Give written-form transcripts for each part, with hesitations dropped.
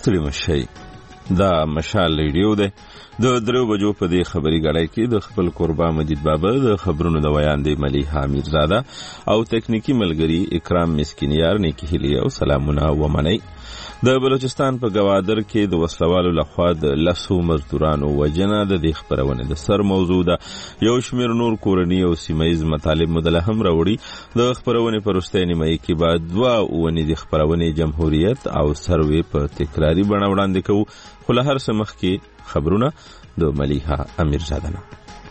ستړي مشئ. دا مشال ریډیو ده. د 3 بجو په دې خبري غړای کې د خپل قربا مجید بابا د خبرونو د ویاندې ملیحه امیرزاده او تکنیکی ملګری اکرام مسکینیار نه کېلی او سلامونه ومنئ. د بلوچستان په گوادر کې د وسلوالو لخوا د لسو مزدورانو وجنه د دې خبرونه د سر موضوع ده. یو شمیر نور کورنی او سیمایز مطالب مدله هم راوړي. د خبرونه پرسته نیمه کې بعد 2 اونې د خبرونه جمهوریت او سروې په تکراری بڼه وړاندې کوو. خو له هر څه مخکې خبرونه د ملیحه امیرزاده نه.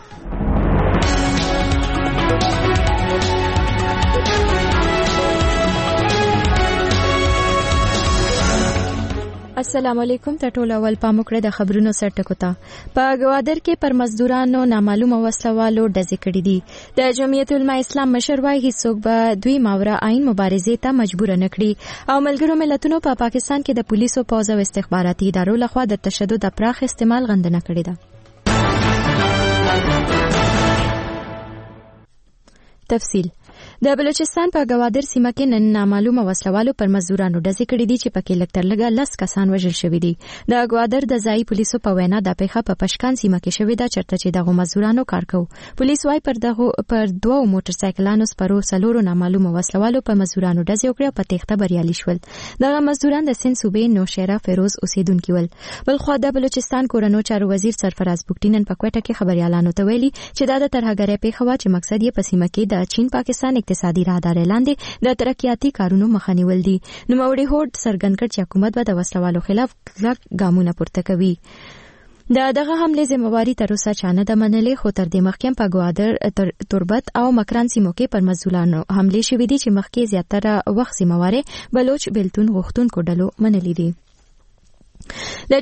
السلام علیکم. ټول اول پاموکړه د خبرونو سرټکو ته. په گوادر کې پر مزدورانو نامعلومه وسلوالو ډزې کړې دي. د جمعیت العلماء اسلام مشر وايي هیڅوک به دوی ماوره عین مبارزې ته مجبور نه کړي او ملګرو ملتونو په پاکستان کې د پولیسو پوځ او استخباراتي ادارو لخوا د تشدد پراخ استعمال غندنه کړې ده. تفصیل د بلوچستان په گوادر سیمه کې نن نامعلومه وسلوالو پر مزدورانو ډزې کړې دي چې پکې لږ تر لږه 10 کسان وژل شوي دي. د گوادر د ځایي پولیسو په وینا د پیښه په پشکان سیمه کې شوې ده چرته چې دغه مزدورانو کار کوي. پولیس وايي پر 2 موټر سایکلانو سپرو سلورو نامعلومه وسلوالو په مزدورانو ډزې وکړې په تخته بریالي شول. دغه مزدوران د سند صوبې نوشهره فیروز اوسیدونکي ول. بلخو د بلوچستان کورنو چارو وزیر سرفراز بوکټي نن په کوټه کې خبريالانو ته ویلي چې دا د ترهګرۍ پیښه وا چې مقصد یې په سیمه کې د چین پاکستان اقتصادي راهدارۍ لاندې د ترقیاتي کارونو مخه نیول دي. نوموړي هوډ څرګند کړ چې حکومت به د وسلوالو خلاف کلک ګامونه پورته کوي. دغه حمله ذمہواری تر اوسه چا نه ده منلې، خو تر دې مخکې په گوادر تربت او مکران سیمو کې پر مزدورانو حمله شوې دي چې مخکې زیاتره وخت ذمہواره بلوچ بلتون غوښتونکو ډلو منلې دي. د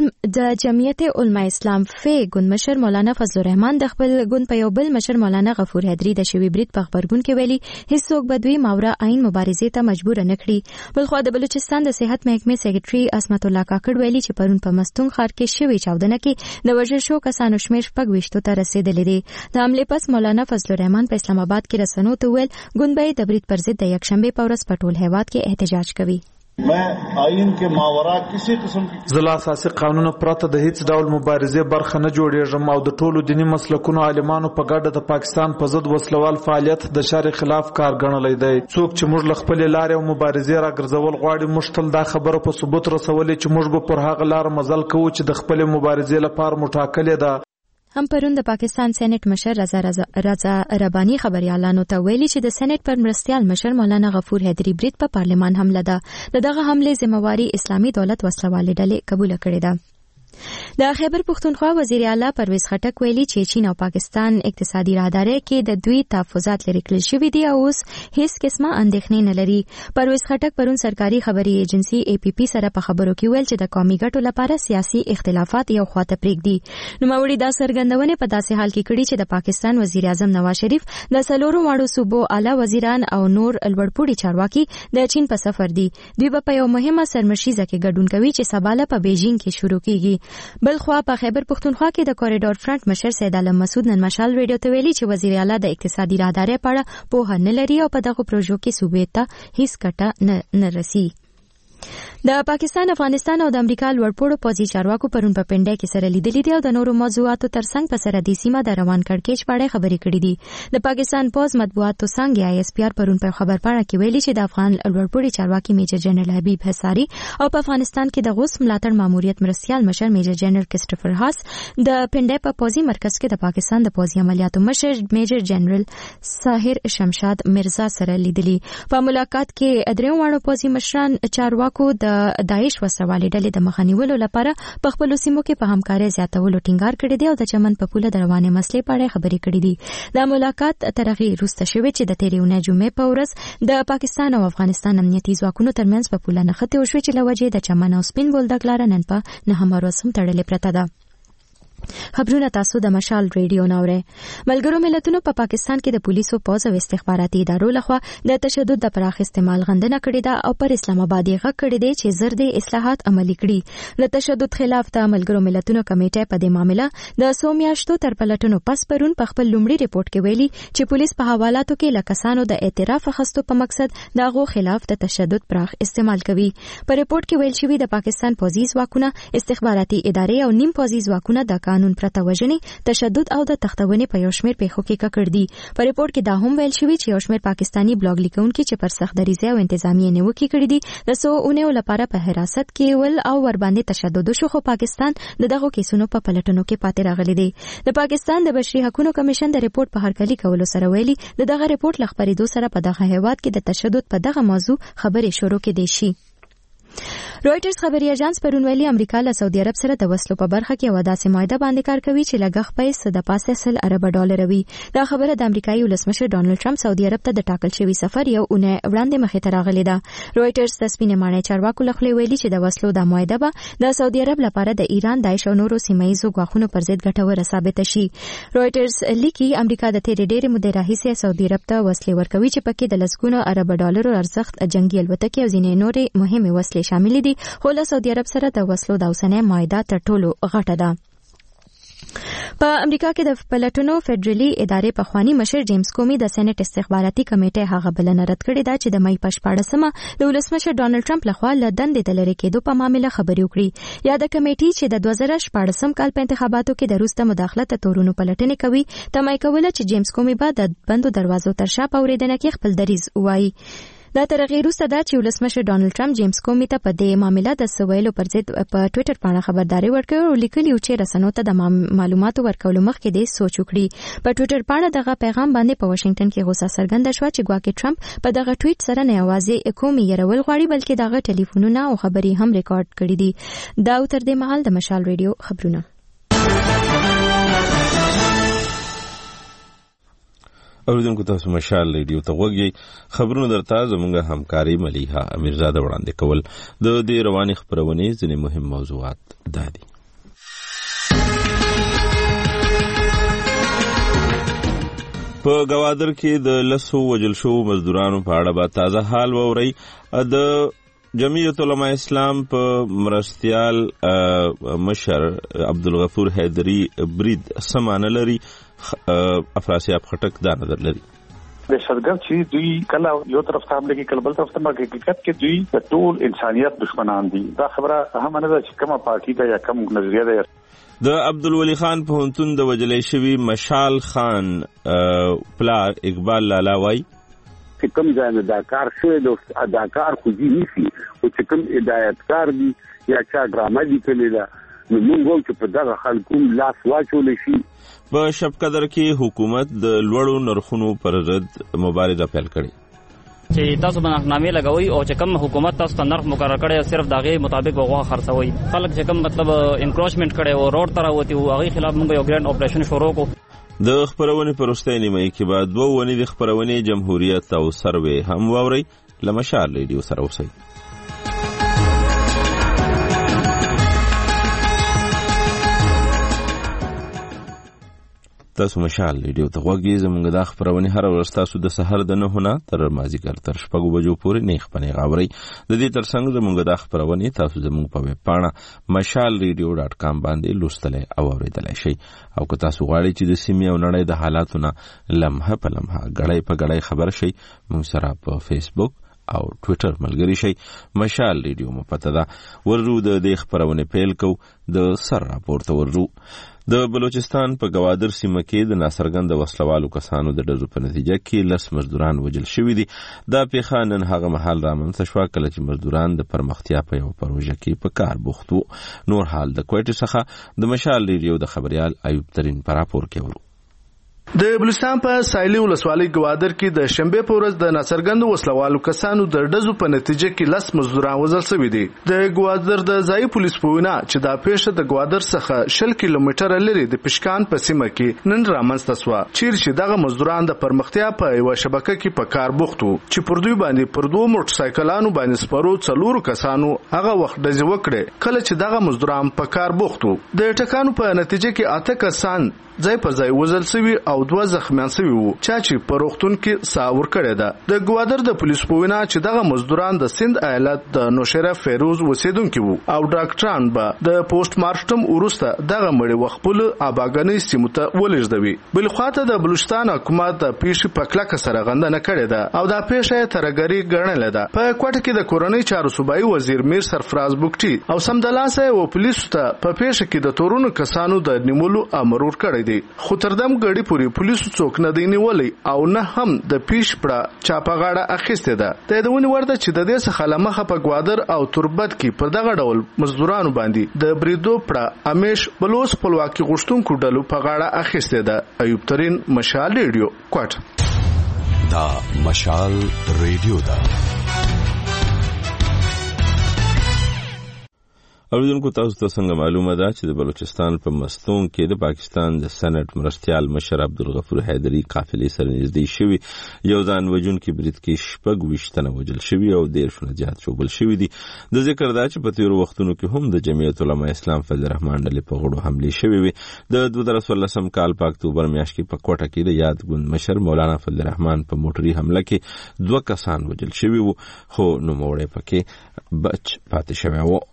جمعیت علماء اسلام فی ګوند مشر مولانا فضل الرحمن د خپل ګوند په یو بل مشر مولانا غفور حیدری د شوی برید په خبرګون کې ویلي هیڅوک به دوی ماوره عین مبارزې ته مجبور نه کړي. بلخو د بلوچستان د صحت محکمې سیکریټري اسمت الله کاکړ ویلي چې پرون په مستون ښار کې شوی چاودنه کې د وژل شو کسانو شمېر 25 ته رسیدلی دی. د حملې پس مولانا فضل الرحمن په اسلام آباد کې رسنیو ته ویل ګوند به د برید پر ضد د یکشنبه په ورځ په ټول هیواد کې احتجاج کوي. मैं आइन के मावरा किसी किस्म की ضلع اساسي قانون پرته د هیڅ ډول مبارزې برخه نه جوړېږم او د ټولو دینی مسلکونو عالمانو په ګډه د پاکستان په ضد وسلوال فعالیت د شرع خلاف کار ګڼلی دی. څوک چې موږ له خپل لارې او مبارزې راګرځول غواړي موږ تل دا خبره په ثبوت رسولې چې موږ به پر هغه لار مزل کوو چې د خپل مبارزې لپاره مټاکلې ده. هم پرون د پاکستان سېنات مشر رضا رباني خبريالانو ته ویلي چې د سېنات پر مرستيال مشر مولانا غفور حیدری برید په پارلمان حمله ده. دغه حمله ذمہواری اسلامي دولت وسلوالې ډلې قبول کړې ده. د خیبر پختونخوا وزیر اعلی پرویز خټک ویلي چې چین او پاکستان اقتصادي راهدارۍ کې د دوی تحفظات لري کړل شوي دي او اوس هیڅ قسمه اندېښنې نه لري. پرویز خټک پرون سرکاري خبري ایجنسی APP سره په خبرو کې ویل چې د قومي ګټو لپاره سیاسي اختلافات یو خواته پرېږدي. نوموړي دا څرګندونه په داسې حال کې کړې چې د پاکستان وزیر اعظم نواز شریف د څلورو واړو صوبو اعلی وزیران او نور لوړپوړي چارواکي د چین په سفر دي. دوی په یو مهمه سرمشیزه کې ګډون کوي چې سباله په بیجینګ کې شروع کیږي. بلخوا په خیبر پختونخوا کې د کوریډور فرنٹ مشر سید عالم مسعود نن مشال ریډیو ته ویلي چې وزیر اعلی د اقتصادي راهدارۍ په اړه پوهه نه لري او په دغه پروژو کې صوبې ته هیڅ ګټه نه رسي. د پاکستان، افغانستان او د امریکا لوړپوړو پوځي چارواکو پرون په پنډه کې سره لیدلې دي او د نورو موضوعاتو ترڅنګ په سرحدي سیمه د روان کړکېچ په اړه خبرې کړې دي. د پاکستان پوز مطبوعاتو څنګه ISPR پرون په خبر پاڼه کې ویلي چې د افغان لوړپوړي چارواکي میجر جنرال حبیب حساری او په افغانستان کې د غوث ملاتړ ماموریت مرستيال مشر میجر جنرال کرسټوفر هاس د پنډه په پوځي مرکز کې د پاکستان د پوځي عملیاتو مشر میجر جنرال ساحر شمشاد مرزا سره لیدلي. په ملاقات کې درې واړو پوځي مشران چارواکو د داعش وسوالې ډلې د مخنیولو لپاره په خپل سیمو کې په همکارۍ زیاتولو ټینګار کړی دی او د چمن په پوله د روانې مسلې په اړه خبرې کړې دي. دا ملاقات تر هغې وروسته شوې چې د تېرې اونۍ جمعې په ورځ د پاکستان او افغانستان امنیتي ځواکونو ترمنځ په پوله نښتې وشوې چې له وجې د چمن او سپین بولدک لاره نن په 9 ورځ هم تړلې پرته ده. خبرونه تاسو د مشال ریډیو ناوړه. ملګرو ملتونو په پاکستان کې د پولیسو پوز او استخباراتي ادارو لخوا د تشدد د پراخ استعمال غندنه کړې ده او پر اسلام آباد یې غږ کړی دی چې زر د اصلاحات عملي کړي. د تشدد خلاف د ملګرو ملتونو کمیټه په دې معاملې د 100 میاشتو تر پلټنو پس پرون په خپل لومړي ریپورت کې ویلي چې پولیس په حوالاتو کې لکسانو د اعتراف اخیستو په مقصد دغه خلاف د تشدد پراخ استعمال کوي. په ریپورت کې ویل شوی د پاکستان پولیس ځواکونه استخباراتي ادارې او نیم پولیس ځواکونه د قانون پرته وژنې، تشدد او د تختونې په یو شمېر پیښو کې ککړ دي. په ریپورت کې دا هم ویل شوی چې یو شمېر پاکستانی بلاګ لیکونکي چې پر سخت دریځه او انتظامی نیوکې کړې دي د 100 اونیو لپاره په حراست کې ول او ور باندې تشدد شو، خو پاکستان دغه کیسونو په پلټنو کې پاتې راغلی دی. د پاکستان د بشري حقوقو کمیشن د ریپورت په هرکلي کولو سره ویلي دغه ریپورت لخبرېدو سره په دغه هیواد کې د تشدد په دغه موضوع خبرې شروع کېدې شي. رويټرز خبري اژانس پرون ویلي امریکا له سعودي عرب سره د وسلو په برخه کې وعده سمایده باندې کار کوي چې لګښ پیسې د پاسه $100 ارب وي. دا خبره د امریکایي ولسمشر ډونالد ټرمپ سعودي عرب ته د ټاکل شوی سفر یو اونۍ وړاندې مخې ته راغلی ده. رويټرز د سپینې ماڼۍ چارواکو لخوا ویلي چې د وسلو د معاهده به د سعودي عرب لپاره د ایران، داعش او نورو سیمایي ګواښونو پر ضد ګټوره ثابت شي. رويټرز لیکي امریکا د تیرې ډېرې مودې راهیسې سعودي عرب ته وسلې ورکوي چې پکې د لسګونو ارب ډالرو ارزښت جنگي الوتکې او ځینې نورې مهمې وسلې شامل دي، خو له سعودي عرب سره د وسلو د اوسنۍ معاهده تر ټولو غټه ده. په امریکا کې د پلټنو فدرالي ادارې پخوانی مشر جیمز کومي د سېنات استخباراتي کمیټې هغه بلنه رد کړې ده چې د مې په 14مه د ولسمشر ډونالد ټرمپ لخوا له دندې د لرې کېدو په معاملې خبرې وکړي. یا د کمیټې چې د 2014 کال په انتخاباتو کې د روسته مداخله ته تورونو پلټنې کوي تمای کوله چې جیمز کومي به د بندو دروازو تر شا په اورېدنه کې خپل دریځ وایي. دا تر هغې وروسته ده چې ولسمشر ډونالد ټرمپ جیمز کومي ته په دې معاملې د سویلو پر ضد په ټویټر باندې خبرداري ورکړه او لیکلي چې رسنیو ته د معلوماتو ورکولو مخکې دې سوچ وکړي. په ټویټر باندې دغه پیغام باندې په واشنگټن کې غوسه څرګنده شوه چې ګواکې ټرمپ په دغه ټویټ سره نه یوازې کومي يرول غواړي بلکې دغه ټلیفونونه او خبرې هم ریکارډ کړي دي. دا تر دې مهال د مشال ریډیو خبرونه. اوریدونکو تاسو مشال ریډیو ته وګورئ. خبرونه درته زموږه همکاري ملیحه امیرزاده وړاندې کول. د دې رواني خبرونې ځینې مهم موضوعات دادي. په گوادر کې د لسو وجل شو مزدورانو په اړه به تازه حال ووري. د جمعیت علماء اسلام په مرستیال مشر عبدالغفور حیدری برید سمانه لري. افراسیاب خټک دا نظر لري. د شرګر چې دوی کله یو طرف ته حمله کوي کله بل طرف ته حقیقت کې دوی د ټول انسانيت دشمنان دي. دا خبره هم نه ده چې کومه پارټي ده یا کوم نظریه ده. د عبدالولی خان په هنتون د وجلې شوی مشال خان پلار اقبال لالا وای چې کوم ځای دا کار شوی د اداکار خو دي نشي او چې کوم هدایتکار دي یا چا ډرامه دي کړی ده نو موږ چې په دغه خلکو لاس واچول شي. په شب قدر کې حکومت د لوړو نرخونو پر ضد مبارزه پیل کړې چې تاسو باندې نامې لګوي او چې کوم حکومت تاسو ته نرخ مقرر کړي صرف دغه مطابق وغوښه خرڅوي. خلک چې کوم مطلب انکروچمنت کړي او روډ تر وتی او هغه خلاف موږ یو ګرانډ اپریشن شروع کو. د خبرونې پر وروستۍ نیمه کې بعد دوه ونې د خبرونې جمهوریت او سروې هم ووري. لمشال ریډیو سره اوسئ. تاسو مشال ریډیو ته وګورئ. زموږ د خبرونه هر ورځ تاسو د سحر د 9 تر مازیګر تر 6 بجو پورې نه خبرونه غاوري. د دې ترڅنګ زموږ د خبرونه تاسو زموږ په ویب پاڼه mashalradio.com باندې لوستلای او اوریدلای شئ. او که تاسو غواړئ چې د سیمې او نړۍ د حالاتونو لمحه په لمحه غړې په غړې خبر شئ موږ سره په فیسبوک او ټویټر ملګری شئ. مشال ریډیو مو پته ده. ورو د دې خبرونه پیل کو د سر راپورته ورو. د بلوچستان په گوادر سیمه کې د ناصرګند وسلوالو کسانو د ډزو په نتیجه کې 10 مزدوران وژل شوي دي. دا پیښه نن هغه مهال رامنځته شوه کله چې مزدوران د پرمختیا په یو پروژه کې په کار بوخت وو. نور حال د کوټې څخه د مشال ریډیو د خبريال ایوب ترين پر راپور کې ورو. د بلوچستان په سایلی ولسوالۍ ګوادر کې د شنبه په ورځ د ناڅرګند وسلوالو کسانو د ډزو په نتیجه کې 10 مزدوران وژل شوي دي. د ګوادر د ځایي پولیس په وینا چې دا پیښه د ګوادر څخه 10 کیلومتره لري د پشکان په سیمه کې نن رامنځته شوه، چیرې دغه مزدوران د پرمختیا په یو شبکه کې په کار بوخت وو چې پر دوی باندې پر دوه موټر سایکلانو باندې سپارو 4 کسانو هغه وخت ډزې وکړې کله چې دغه مزدوران په کار بوخت وو. د ټکانو په نتیجه کې 8 کسان ځای په ځای وژل شوي او 2 زخمیان شوي وو چې په روغتون کې ساه ورکړې ده. د ګوادر د پولیس په وینا چې دغه مزدوران د سند ایالت د نوشیره فیروز اوسیدونکي وو او ډاکټران به د پوسټ مارټم وروسته دغه مړي وخپل آباګنۍ سیمو ته ولېږدوي. بل خواته د بلوچستان حکومت د پیښې په کلکه سره غندنه کړې ده او دا پیښه ترګری ګڼلې ده. په کوټه کې د کورنۍ چارو صوبایي وزیر میر سرفراز بوکټي او سمدلاسه او پولیسو ته په پیښه کې د تورونو کسانو د نیولو امر ورکړی دی، خو تر دم غړي پوری پولیسو څوک نه دی نیولې او نه هم د پیش پړه چاپه غاړه اخیسته ده. د دونی ورته چې د دې څخه لمخه په ګوادر او تربت کې پر دغه ډول مزدورانو باندې د بریدو پړه امیش بلوس خپلواکي غشتونکو ډلو په غاړه اخیسته ده. ایوب ترين، مشال ریډیو، کوټ. دا مشال ریډیو ده. اوریدونکو تاسو ته څنګه معلومه ده چې د بلوچستان په مستون کې د پاکستان د سېنات مرستيال مشر عبدالغفور حیدری قافلې سره نږدې شوی یو ځان وجونکي برید کې 26 تنه وژل شوي او 13 زیات شوبل شوي دي. د ذکر ده چې په تیرو وختونو کې هم د جمعیت علماء اسلام فضل الرحمن ډلې په غړو حملې شوي وي. د 2014 کال په اکتوبر میاشت کې په کوټه کې د یاد ګوند مشر مولانا فضل الرحمن په موټري حمله کې 2 کسان وژل شوي وو، خو نوموړی پکې بچ پاتې شوی وو.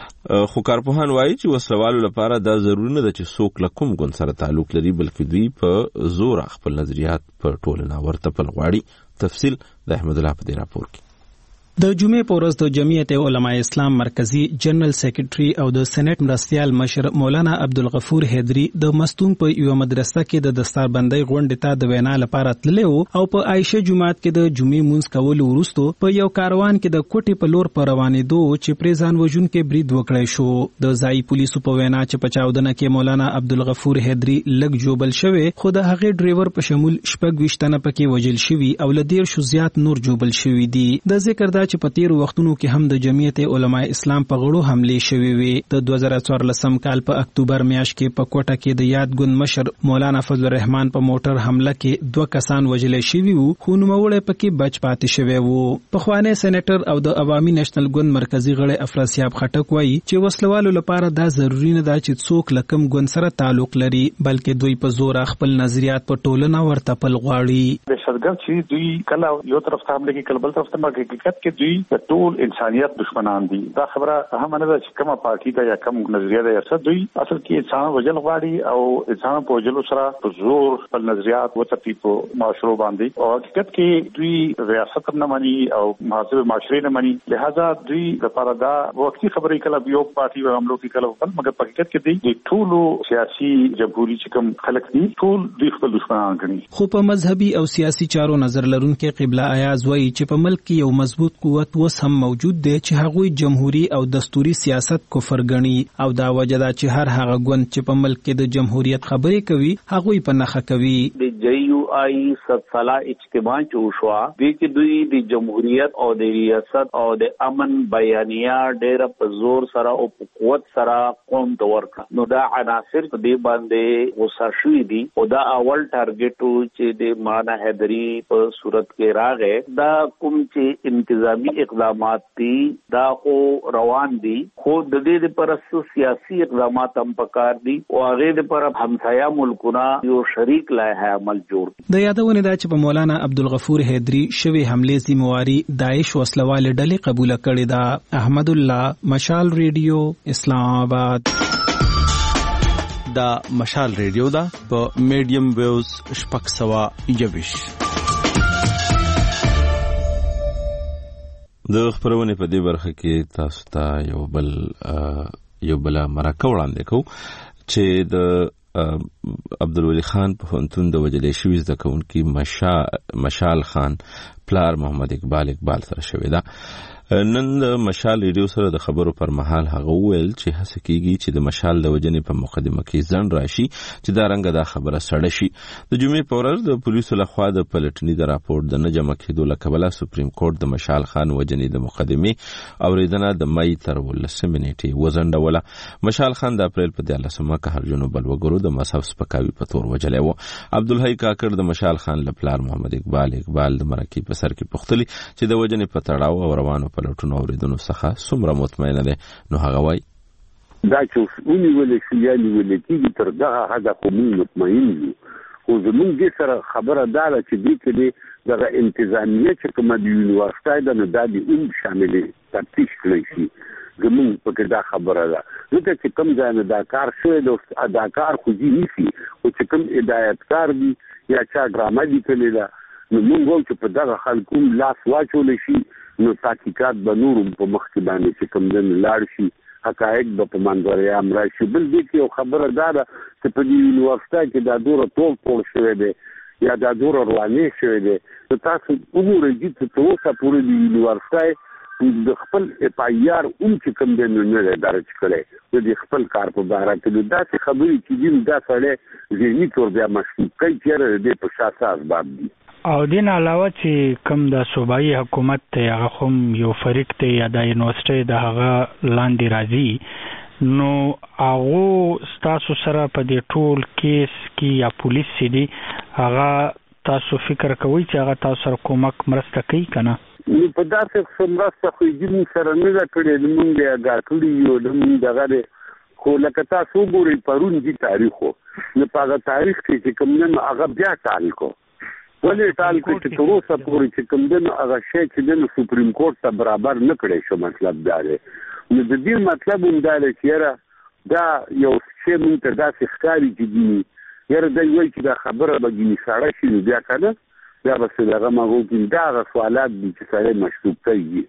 خو کارپوهان وایي چې وسلوالو لپاره دا ضروري نه ده چې څوک له کوم ګوند سره تعلق لري، بلکې دوی په زور خپل نظریات په ټولنه ورته پل غواړي. تفصیل د احمد الله په دې راپور کې. د جمعې په ورځ د جمعیت علماء اسلام مرکزی جنرال سیکریټري او د سېنات مرستيال مشر مولانا عبدالغفور حیدری د مستون په یو مدرسه کې د دستاربندۍ غونډې ته د وینا لپاره تللی وو او په عائشه جمعات کې د جمعې مونځ کولو وروسته په یو کاروان کې د کوټې په لور پر روانېدو چې پریزان وژونکي برید وکړی شو. د ځایي پولیسو په وینا چې په چاودنه کې مولانا عبدالغفور حیدری لږ جوبل شوی، خو د هغې ډرایور په شمول 26 تنه پکې وژل شوي او له 13 زیات نور جوبل شوي دي. د ذکر دا چې په تیرو وختونو کې هم د جمعیت علماء اسلام په غړو حملې شوې وي. د 2014 کال په اکتوبر میاشت کې په کوټه کې د یاد ګوند مشر مولانا فضل الرحمن په موټر حمله کې 2 کسان وژل شوي وو، خو نوموړی پکې بچ پاتې شوی وو. پخوانی سېنیټر او د عوامي نېشنل ګوند مرکزی غړی افراسیاب خټک وایي چې وسلوالو لپاره دا ضروري نه ده چې څوک له کوم ګوند سره تعلق لري، بلکې دوی په زور خپل نظریات په ټولنه ورته پل غواړي. دهشتګرد چې دوی کله یو طرف ته حمله کوي کله بل طرف ته حقیقت کې دوی ټول انسانيت دشمنان دي. دا خبره هم نه ده چې کومه پارټي ده یا کوم نظریه ده یا څه، دوی اصل کې انسان وجل غواړي او انسان په وجلو سره په زور خپل نظریات وڅپي په معاشرو باندې، او حقیقت کې دوی ریاست نه مانی او محاسب معاشري نه مانی. لہذا دوی لپاره دا وختي خبرې کله یو پارټي و حملو کې کله بل، مګر په حقیقت کې دوی ټول سیاسي جمهوریت چې کوم خلک دي ټول دوی خپل دشمنان ګڼي. خو په مذهبي او سیاسي چارو نظر لرونکي قبله ایاز وایي چې په ملک کې یو مضبوط قوت وس هم موجود دی چې هغوی جمهوری او دستوري سیاست کفر ګڼي او دا وجه ده چې هر هغه ګوند چې په ملک کې د جمهوریت خبرې کوي هغوی په نخښه کوي. د JUI 7 ساله اجتماع چې وشوه دوی کې دوی د جمهوریت او د ریاست او د امن بیانیه ډېر په زور سره او په قوت سره قوم ته ورکړه. نو دا عناصر په دې باندې غوسه شوي دي او دا اول ټارګټ چې د مولانا حیدری په صورت کې راغی، دا کوم چې انتظامی اقدامات دي دا خو روان دي، خو د دې لپاره سیاسي اقدامات هم پکار دي او هغه لپاره همسایا ملکونه یو شریک لایحه عمل جوړ. د یادونه ده چې په مولانا عبدالغفور حیدری شوی حملې ذمہواری داعش وسلوال ډلې قبول کړې ده. احمد الله، مشال ریډیو، اسلام آباد. دا مشال ریډیو ده په میډیم ویوز 621. د خبرونه په دې برخه کې تاسو ته یو بل مرکه وړاندې کوم چې د عبدالولي خان په هنتون د وجلې شوی زده کوونکی مشال خان پلار محمد اقبال سره شوی دا. نن د مشال ریډیو سره د خبرو پر مهال هغه ویل چې هڅه کیږي چې د مشال د وجنې په مقدمه کې ځن راشي چې دا رنګ دا خبره سړه شي. د جمعې په ورځ د پولیسو لخوا د پلټنې د راپور د نه جمع کېدو له کبله سپریم کورټ د مشال خان وجنې د مقدمې اوریدنه د مای تر 18 نیټې وزندوله. مشال خان د اپریل په 14مه قهرجنو بلوګرو د مصحف سپکاوي په تور وجلې و. عبدالحی کاکړ د مشال خان لپلار محمد اقبال د مرکې په سر کې پختلی چې د وجنې په تړاو او روانو پلټونو اوریدنو څخه څومره مطمئنه ده. نو هغه وایي دا چې ونیول شي یا نیول کېږي تر دغه حده خو موږ مطمئن یو. خو زموږ دې سره خبره دا ده چې دې کې دغه انتظامیه چې کومه د یونیورسټۍ ده نو دا دې شاملې تفتیش کړی شي. زموږ پکې دا خبره ده ځکه چې کوم ځای نه دا کار شوی د دا کار خو دې نیسي خو چې کوم هدایتکار دي یا چا ډرامه لیکلې ده نو موږ وایو چې په دغه خلکو لاس واچولی شي نو تحقیقات به نورم په مخ کې باندې چې کوم دن لاړ شي حقایق به په منظر عام راشي. بل دې کې یو خبره دا ده چې په دې یونیورسټۍ کې دا دوره ټول شوی دی یا دا دوره روانې شوی دی نو تاسو وګورئ چې تر اوسه پورې د یونیورسټۍ د خپل اپایار چې کوم دی نو نه دی درج کړی د خپل کار په باره کې داسې خبرې چې دي دا سړی ذهني طور بیا مشکوک کوي چېرې د په شا اسباب دي. او دین علاوه چې کوم د صوبایي حکومت ته هغه هم یو فریق ته یا د یونیورسيټي د هغه لاندې راځي نو هغه تاسو سره په دې ټول کیس کې یا پولیس دي هغه تاسو فکر کوئ چې هغه تاسو سره کومک مرسته کوي کنه؟ نو په داسې مرسته خو دې سره نه کړې موږ یې غاټلی یو دغه خو لکه تاسو ګورئ پرون دي تاریخو نو په هغه تاریخ کې کوم نه هغه بیا تاریخو ولې ټال کې چې تر اوسه پورې چې کوم دنه هغه شی چې د سپریم کورټ ته برابر نه کړی شو. مطلب دا دی نو د دې مطلب هم دا دی چې دا یو شی مونږ ته داسې ښکاري چې دي یاره دی وایي چې دا خبره به ګینې ساړه شي نو بیا که نه بیا به څه دغه مغو کې دا هغه سوالات دي چې سړی مشکوک کوي.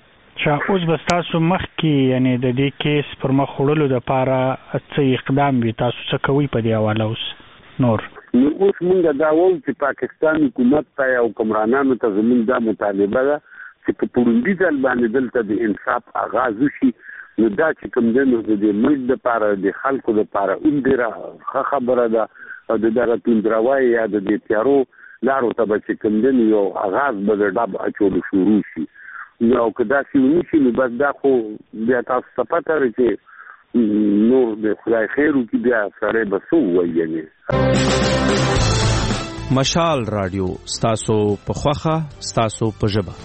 اوس به ستاسو مخکې یعنی د دې کیس پر مخ وړلو دپاره څه اقدام وي تاسو څه کوئ په دې حواله اوس نور؟ نو اوس مونږ دا وایو چې پاکستان حکومت ته او حکمرانانو ته زموږ دا مطالبه ده چې په پوروندي ځل باندې دلته د انصاف آغاز وشي. نو دا چې کوم دی نو د ملک دپاره د خلکو دپاره هم ډېره ښه خبره ده او د دغه توندروای یا د دې تیارو لارو ته به چې کوم دی نو یو آغاز به د ډب اچولو شروع شي. نو او که داسې ونه شي نو بس دا خو بیا تاسو ته پته ده چې نور د خدای خیر وکړي بیا سړی به څه ووایي یعنې. مشال رادیو ستاسو په خوښه ستاسو په ژبه.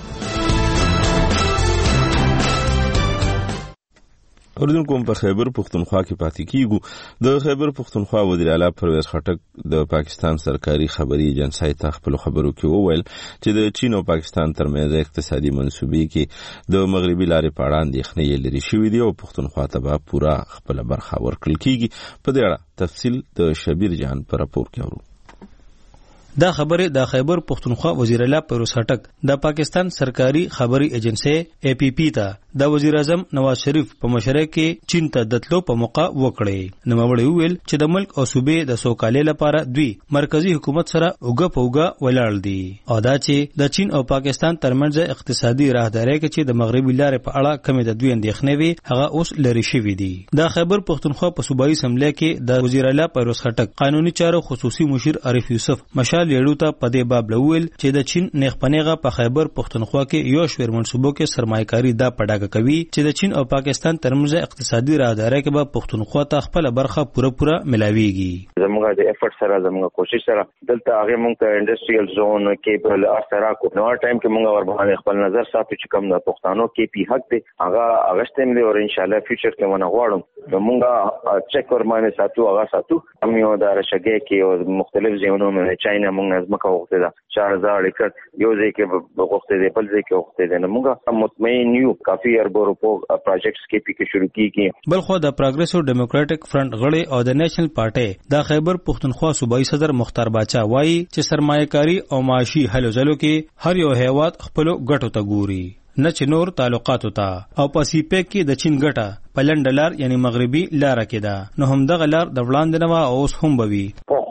اوریدونکو په خیبر پختونخوا کې پاتې کیږو. د خیبر پختونخوا وزیر اعلی پرویز خټک د پاکستان سرکاري خبري ایجنسی ته خپل خبرو کې وویل چې د چین او پاکستان ترمنځ اقتصادي منسوبې کې د مغربي لارې په اړه اندېښنې لري شوې دي او پختونخوا ته به پوره خپل برخه ورکړل کیږي. په دې اړه تفصیل د شبیر جان په راپور کې اورو. دا خبره د خیبر پختونخوا وزیر اعلی پرویز خټک د پاکستان سرکاري خبري ایجنسی اے پی پی ته د وزیر اعظم نواز شریف په مشرۍ کې چین ته دتلو په موقع وکړي. نوموړي وویل چې د ملک او صوبې د سوکالۍ لپاره دوی مرکزی حکومت سره اوګه په اوګه ولاړ دي او دا چې د چین او پاکستان ترمنځ اقتصادي راهداري کې چې د مغربي لارې په اړه کمی د دوی اندېښنې وي هغه اوس لري شوې دي. د خیبر پختونخوا په صوبایي اسمبلی کې د وزیر اعلی پرویز خټک قانوني چارو خصوصي مشیر عارف یوسف مشال لیړو ته په دې باب لویل چې د چین نیغپنیغه په خیبر پختونخوا کې یو شمېر منصوبو کې سرمایه‌کاري دا پډاګه کوي چې د چین او پاکستان ترمنځ اقتصادي راهداري کې به پختونخوا ته خپل برخه پوره ملاويږي. زموږ د افورت سره زموږ کوشش سره دلته هغه موږ ته انډستریال زون کې په اثر کو نو ټایم کې موږ ور باندې خپل نظر ساتو چې کوم د پښتنو کې پی حق دي هغه اغشتم دي او ان شاء الله فیوچر کې ونه غواړم موږ چک ور باندې ساتو هغه ساتو هم یو د رشګه کې او مختلف ځایونو کې چاینا موږ مکه وخته دا 4000 ایکر یو ځای کې وخته دی بل ځای کې وخته دی نو موږ مطمئن یو کافي اربو پروجیکټس کې پی کې شروع کیږي. بلخو د پروګریسو ډیموکراټک فرنٹ غړي او د نېشنل پارټي د خیبر پختونخوا صوبایي صدر مختار باچا وایي چې سرمایه‌کاري او معاشي هلو ځلو کې هر یو هیواد خپل ګټو ته ګوري نه چې نور تعلقاتو ته او پاسیفیک کې د چین ګټه پلن ډالر یعنی مغربي لار کې ده نو هم دغه لار د وړاندې نه اوس هم بوي. په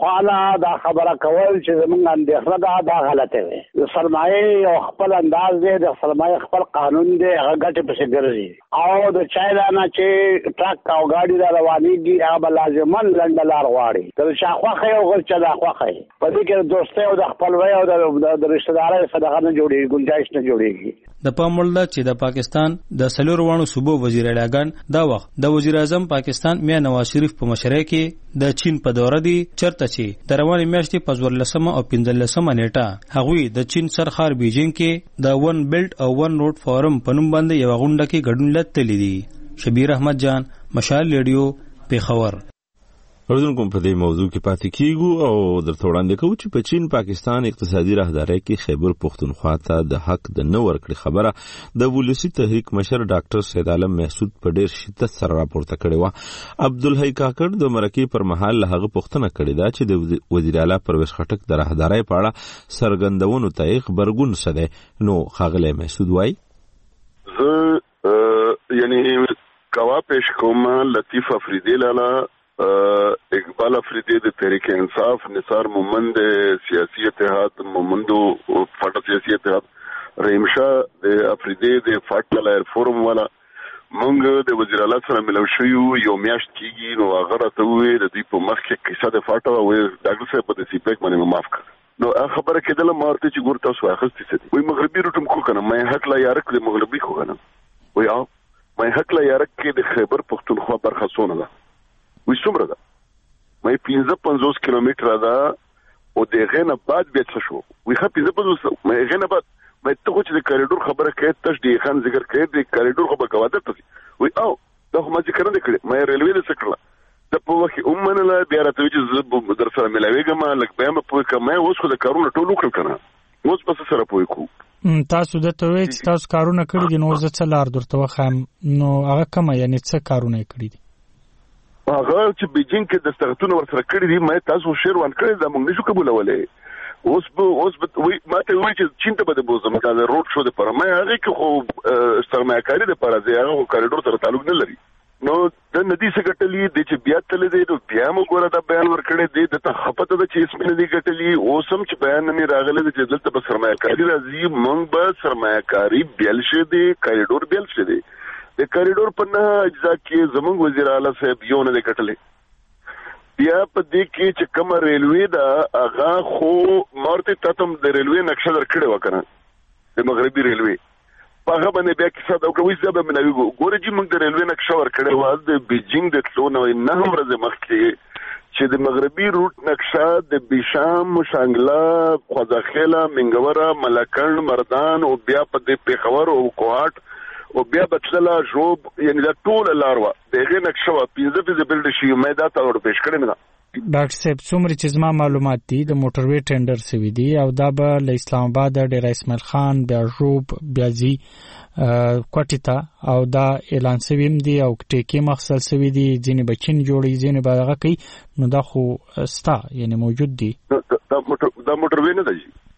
خواله دا خبره کول چې زمونږ اندېښنه دا غلطه وي. د سرمایې او خپل انداز دی، د سرمایې خپل قانون دی، هغه ګټې پسې ګرځي او د چاینا نه چې ټرک او ګاډي دا روانېږي هغه به لازماً لنډه لار غواړي. که د چا خوښه یې او غل چا دا خوښه یې په دې کې د دوستۍ او د خپلوۍ او د رشته دارۍ صدقه نه جوړېږي، ګنجایش نه جوړېږي. د پام وړ ده چې د پاکستان د څلورو واړو صوبو وزیر اعلیګان دا وخت د وزیر اعظم پاکستان میا نواز شریف په مشرۍ کې د چین په دوره دي، چرته چې د روانې میاشتې په 14 او 15 نیټه هغوی د چین سرخار بیجینګ کې د ون بیلټ او ون روډ فورم په نوم باندې یو غونډه کې ګډون لتلی دي. شبیر احمد جان، مشال ریډیو، پیښور. اردوونکو په دې موضوع کې پاتې کیږو او درته وړاندې کوو چې په چین پاکستان اقتصادي راهدارۍ کې خیبر پختونخوا ته د حق د نه ورکړې خبره د ولسی تحریک مشر ډاکټر سید عالم محسود په ډیر شدت سره راپورته کړې و. عبدالحی کاکړ د مرکې پر مهال هغه پوښتنه کړې ده چې د وزیر اعلی پرویز خټک د راهدارۍ په اړه څرګندونو ته خبرګون څه دی. نو ښاغلی محسود وایي یعنی کوا پیش کوم لطیف افریدی لالا، اقبال افریدی د تحریک انصاف، نثار مومند سیاسی اتحاد مومندو فاټا سیاسی اتحاد، رحیم شاه د افریدی د فاټا لایر فورم والا مونږ د وزیر اعلی سره ملو شو یو میاشت کیږي. نو هغه راته وې د دې په مخ کې قصه د فاټا او ډاکټر صاحب په دې پیک باندې معاف کړ. نو خبره کېدله مارته چې ګور تاسو اخستې سي وي مغربي روټم کو کنه مې حق لا یارک د مغربي کو کنه وي او مې حق لا یارک کې د خیبر پختونخوا برخه سونه ده وي څومره ده مې 55 کیلومتر ده او دغه نه بعد بیا څه شو وي 55 مې غنه بعد مې ته خو چې د کاریډور خبره کوي تاسو د خان ذکر کوي د کاریډور خبره کوي ته وي او دا خو ما ذکر نه کړی مې ریلوی د سکړه د په وخت اومنه بیا راته چې در سره ملاویګم لکه به مې پوي کوم اوس خو د کارونه ټول وکړ کنه اوس پس سره پوي کو تاسو د توې تاسو کارونه کړی دي نو زه څه لار درته وخم نو هغه کوم یعنی څه کارونه کړی دي هغه چې بیجینګ کې د ستغتون ور سره کړی دي مې تاسو شیر وان کړی دا موږ نشو قبولولې اوس وی ماته وی چې چین ته بده بوزم دا روډ شو د پر مې هغه کې خو سرمایه‌کاري د پر ځای هغه کاریډور سره تعلق نه لري. نو د ندی سګټلې د چې بیا تل دې نو بیا موږ ورته بیان ورکړې دې د ته خپته د چې اسمه ندی ګټلې اوسم چې بیان نه راغله چې دلته به سرمایه‌کاري راځي موږ به سرمایه‌کاري بیل شه دې کاریډور بیل شه دې د کاریډور په نه اجزا کې زموږ وزیر اعلی صاحب یو نه ګټلې بیا په دې کې چې کوم ریلوی دا هغه خو مارته تاتم د ریلوی نقشه درکړې وکړه د مغربي ریلوی هغه باندې بیا کیسه دا کوي چې به منوي ګورې چې موږ د ریلوی نقشه ورکړې و د بیجینګ د تلو نه هم ورځ مخکې چې د مغربي روټ نقشه د بیشام شانګلا خوځخېلا منګوره ملکند مردان او بیا په د پیښور او کوهاټ او بیا بچلا جوب یعنی دا ټول لاروا دغه نقشه 15 بلډ شي مې دا ته ور پېښ کړم نه ډاکټر صاحب څومره چې زما معلومات دي د موټروي ټینډر سوي دي او دا به له اسلام آباد ډیر اسماعیل خان بیا جوب بیا زی کوټیتا او دا اعلان سویم دي او ټیکي مخسل سوي دي ځینې بچین جوړي ځینې باغه کوي نو دا خو ستا یعنی موجود دي دا موټروي نه دی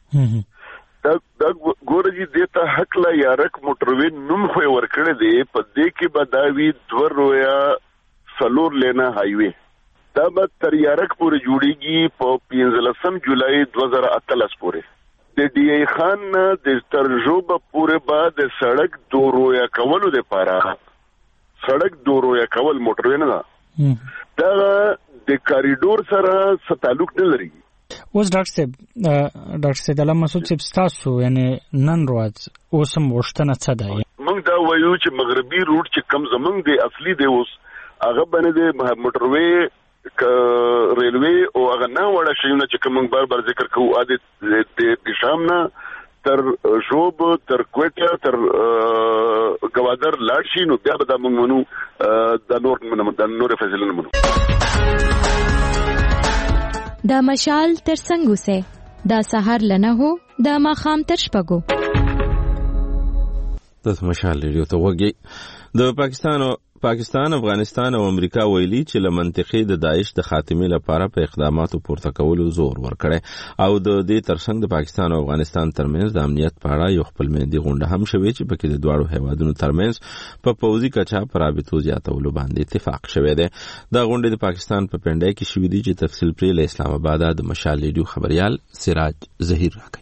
دا ګورجی دیتا حق لا یارک موټروي نوم خو ورکړی دی په دې کې بداوی 2 رویا سلور لینا هایوي دا به تر یارک پورې جوړیږي په 15 جولای 2018 پورې د ډی ای خان د ترجوبه پورې بعد سړک دورویا کولو د پاره سړک دورویا کول موټروي نه دا د کاریډور سره تعلق نه لري. اوس ډاکټر سید علم مسعود صاحب تاسو یعنی نن ورځ اوسم وشتنه څه ده موږ دا وایو چې مغربي روټ چې کم زمنګ دی اصلي دی اوس هغه باندې د موټروي ریلوی او هغه نه وړه شیونه چې کوم بار ذکر کوو عادت د شام نه تر جوب تر کوټه تر گوادر لاړ شي نو بیا به د موږ د نور فیصله منو. دا مشال تر څنګه سه دا سحر لنه هو دا ماخام تر شپګو د مشال ریډیو ته وګي د پاکستان پاکستان، افغانستان او امریکا ویلي چې له منطقې د داعش د خاتمې لپاره په اقداماتو پورته کولو زور ورکړي او د دې ترڅنګ د پاکستان او افغانستان ترمنځ د امنیت په اړه یو خپل مندي غونډه هم شوې چې پکې د دواړو هیوادونو ترمنځ په پوځي کچه پر رابطو زیاتولو باندې اتفاق شوی دی. دا غونډه د پاکستان په پنډای کې شوې دي چې تفصیل پرې له اسلام آباد د مشال ریډیو خبريال سراج ظهیر راکړي.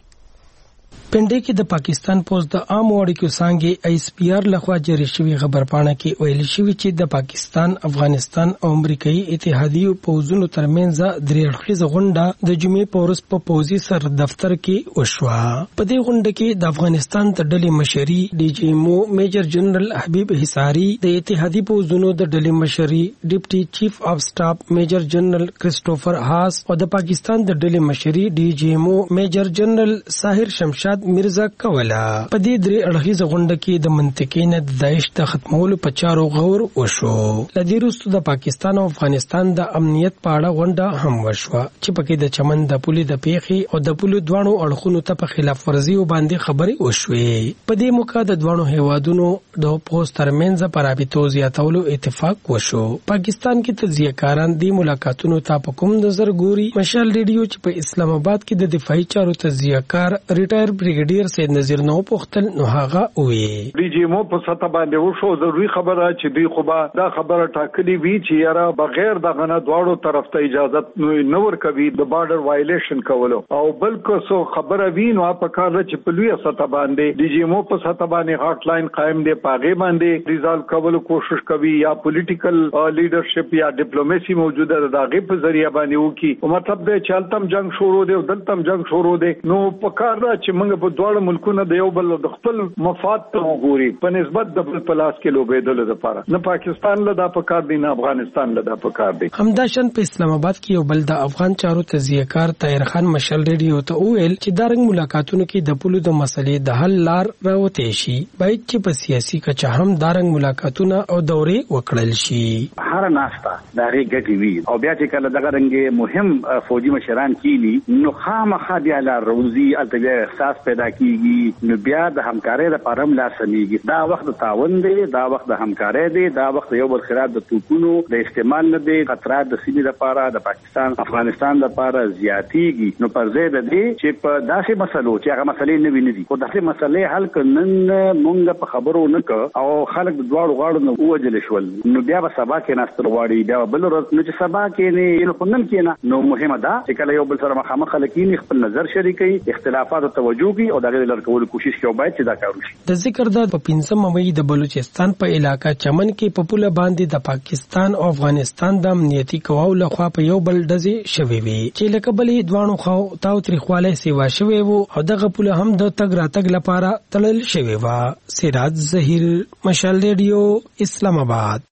پنډې کې د پاکستان پوز د عام اړیکو څنګه ایس پی آر لخوا جاری شوی خبرپاڼه کې ویل شوی چې د پاکستان، افغانستان او امریکایي اتحادیو پوزونو ترمنځ درې اړخیزه غونډه د جمعې په ورځ په پوزي سر دفتر کې وشوه. په دې غونډه کې د افغانستان د ډلې مشري ډي جی ایم او میجر جنرال حبیب حصاری، د اتحادیې پوزونو د ډلې مشري ډیپټي چیف اف سټاف میجر جنرال کرسټوفر هاس او د پاکستان د ډلې مشري ډي جی ایم او میجر جنرال ساحر شمشاد مرزا کولا. په دې درې اړخیزه غونډه کې د منطقې نه د داعش د ختمولو په چارو غور وشو. لدې وروسته د پاکستان او افغانستان د امنیت په اړه غونډه هم وشوه چې پکې د چمن د پولې د پیښې او د پولې دوانو اړخونو ته په خلاف ورزي باندې خبرې وشوې. په دې موقع د دوانو هیوادونو د پوز ترمنځ په رابطو زیاتولو اتفاق وشو. پاکستان کې تجزیه‌کاران د ملاقاتونو ته په کوم نظر ګوري؟ مشال ریډیو چې په اسلام آباد کې د دفاعي چارو تجزیه‌کار ریټایر بریګیډیر سید نذیر نو پختل نو هغه وی ډي جی مو په سطح باندې وشو. ضروري خبره چې دوی خو به دا خبره ټاکلي وی چې یاره بغیر د غنه دواړو طرف ته اجازه نه ورکوي د بارډر وایلیشن کولو او بلکې سو خبره وی نو په کار چې په لوی سطح باندې ډي جی مو په سطح باندې هاټ لاین قائم دی، پاغه باندې ریزالو کولو کوشش کوي یا پولیټیکل لیډرشپ یا ډیپلوماسي موجوده ده دغه په ذریعہ باندې وکي. مطلب د چالتم جنگ شروع دی او دلتم جنگ شروع دی. نو په کار دا چې موږ په دواړو ملکونو د یو بل د خپل مفاد ته وګوري په نسبت د بل پلاس کې لوبېدل لپاره. نه پاکستان له دا پکار دی نه افغانستان له دا پکار دی. همداشن په اسلام آباد کې یو بل د افغان چارو تجزیه‌کار طاهر خان مشال ریډیو ته ویل چې دا رنګ ملاقاتونو کې د پولو د مسلې د حل لار راوته شي، باید چې په سیاسي کچه هم دا رنګ ملاقاتونه او دورې وکړل شي. هر ناستا دا ریګټي وی او بیا چې کله دغه رنګ مهم فوجي مشران کینی نو خامخا بیا لار روزي البته احساس پیدا کیږي، نو بیا د همکارۍ لپاره هم لار سمېږي. دا وخت د تعاون دی، دا وخت د همکارۍ دی، دا وخت یو بل خلاف د توپونو د استعمال نه دی. خطرات د سیمې لپاره د پاکستان افغانستان لپاره زیاتېږي. نو پر ځای د دې چې په داسې مسلو چې هغه مسلې نه ویني دي خو داسې مسلې حل کړنن مونږ په خبرو نه ک او خلک د دواړو غاړو نه ووجل شول، نو بیا به سبا کې ناستر واړي بیا بل ورځ نو چې سبا کې نه خو نن کې نه. نو مهمه ده چې کله یو بل سره مخامخ خلکین خپل نظر شریکي، اختلافات توجه کوي او دغه لر کول کوشش کوي باید چې دا کار وشي. د ذکر د 15 مې د بلوچستان په علاقہ چمن کې په پوله باندې د پاکستان او افغانستان د امنیتي قواو لخوا په یو بل ډزې شوې وي چې لکه بلې دوانو خو تاو تاریخواله سیوا شوې وو او دغه پوله هم د تګ راتګ لپاره تړل شوې و. سراج ظهیر، مشال ریډیو، اسلام آباد.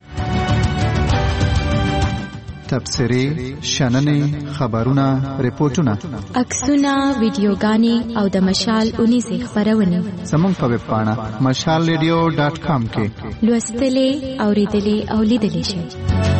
تبصرې، شننې، خبرونه، ریپورتونه، عکسونه، ویډیوګانې او د مشال اونیزې خبرونه زموږ په ویب پاڼه mashalradio.com کې لوستلې، اوریدلې او لیدلې شئ.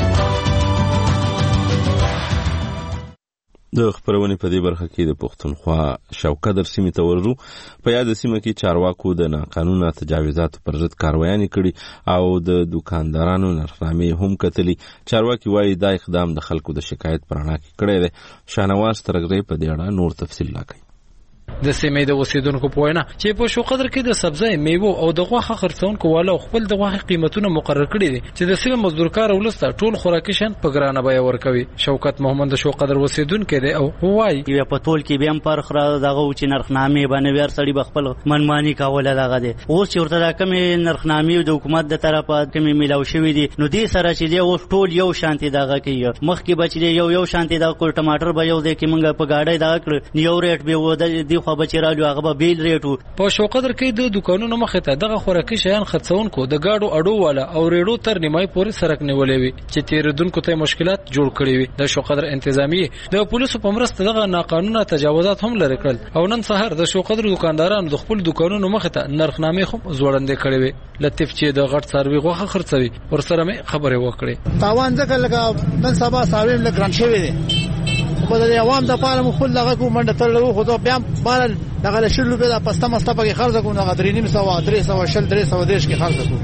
د خبرونې په دې برخه کې د پښتونخوا شوکدر سیمې ته ورځو. په یاد سیمه کې چارواکو د ناقانونه تجاوزاتو پر ضد کاروایانې کړي او د دکاندارانو نرخنامې هم کتلي. چارواکي وایي دا اقدام د خلکو د شکایت پر رڼا کې کړی دی. شاهنواز ترغرې په دې اړه نور تفصیل راکوي. د سیمې د اوسیدونکو په وینا چې په شوقدر کې د سبزی، میوه او د غوښه خرڅونکو والو خپل د غوښې قیمتونه مقرر کړي دي چې د سیمې مزدورکار ولسته ټول خوراکي شیان په ګرانه بیه ورکوي. شوکت محمد د شوقدر اوسیدونکو دی او وایي یو په ټول کې بیا پر خره دغه چې نرخنامې باندې ور سړي بخپل منمانی کوله دغه دي. اوس چې ورته د کمې نرخنامې د حکومت د طرفه کمې ملاو شوې دي نو دې سره چې دی اوس ټول یو شانتي دغه کوي. مخکې بچ دی یو شانتي دغه کول ټماټر به یو دی کې مونږ په گاډي دغه کړ یو ریټ به و د خو بچرالو هغه بیل ریټو. په شوقدر کې د دکانونو مخې ته دغه خوراکي شیان خرڅونکو د گاډو اډو والا او ریډو تر نیمای پورې سرک نیولې وي چې تیرودونکو ته مشکلات جوړ کړي وي. د شوقدر انتظامیه د پولیسو په مرسته دغه ناقانونه تجاوزات هم لري کړل او نن سحر د شوقدر دکاندارانو د خپل دکانونو مخې ته نرخنامې هم زوړندې کړې وي. لطیف چې د غټ سروي غوخه خرڅوي ورسره مې خبرې وکړې. تاوان ځکه لکه نن سبا سروي لګران شوی دی په د عوام د پاره مخول دغه کو منډه تړلو خو بیا بار دغه شلو به د پسته مسته په خرڅ کو نه غدرینیم 100 300 شل 300 دیش کې خرڅ کو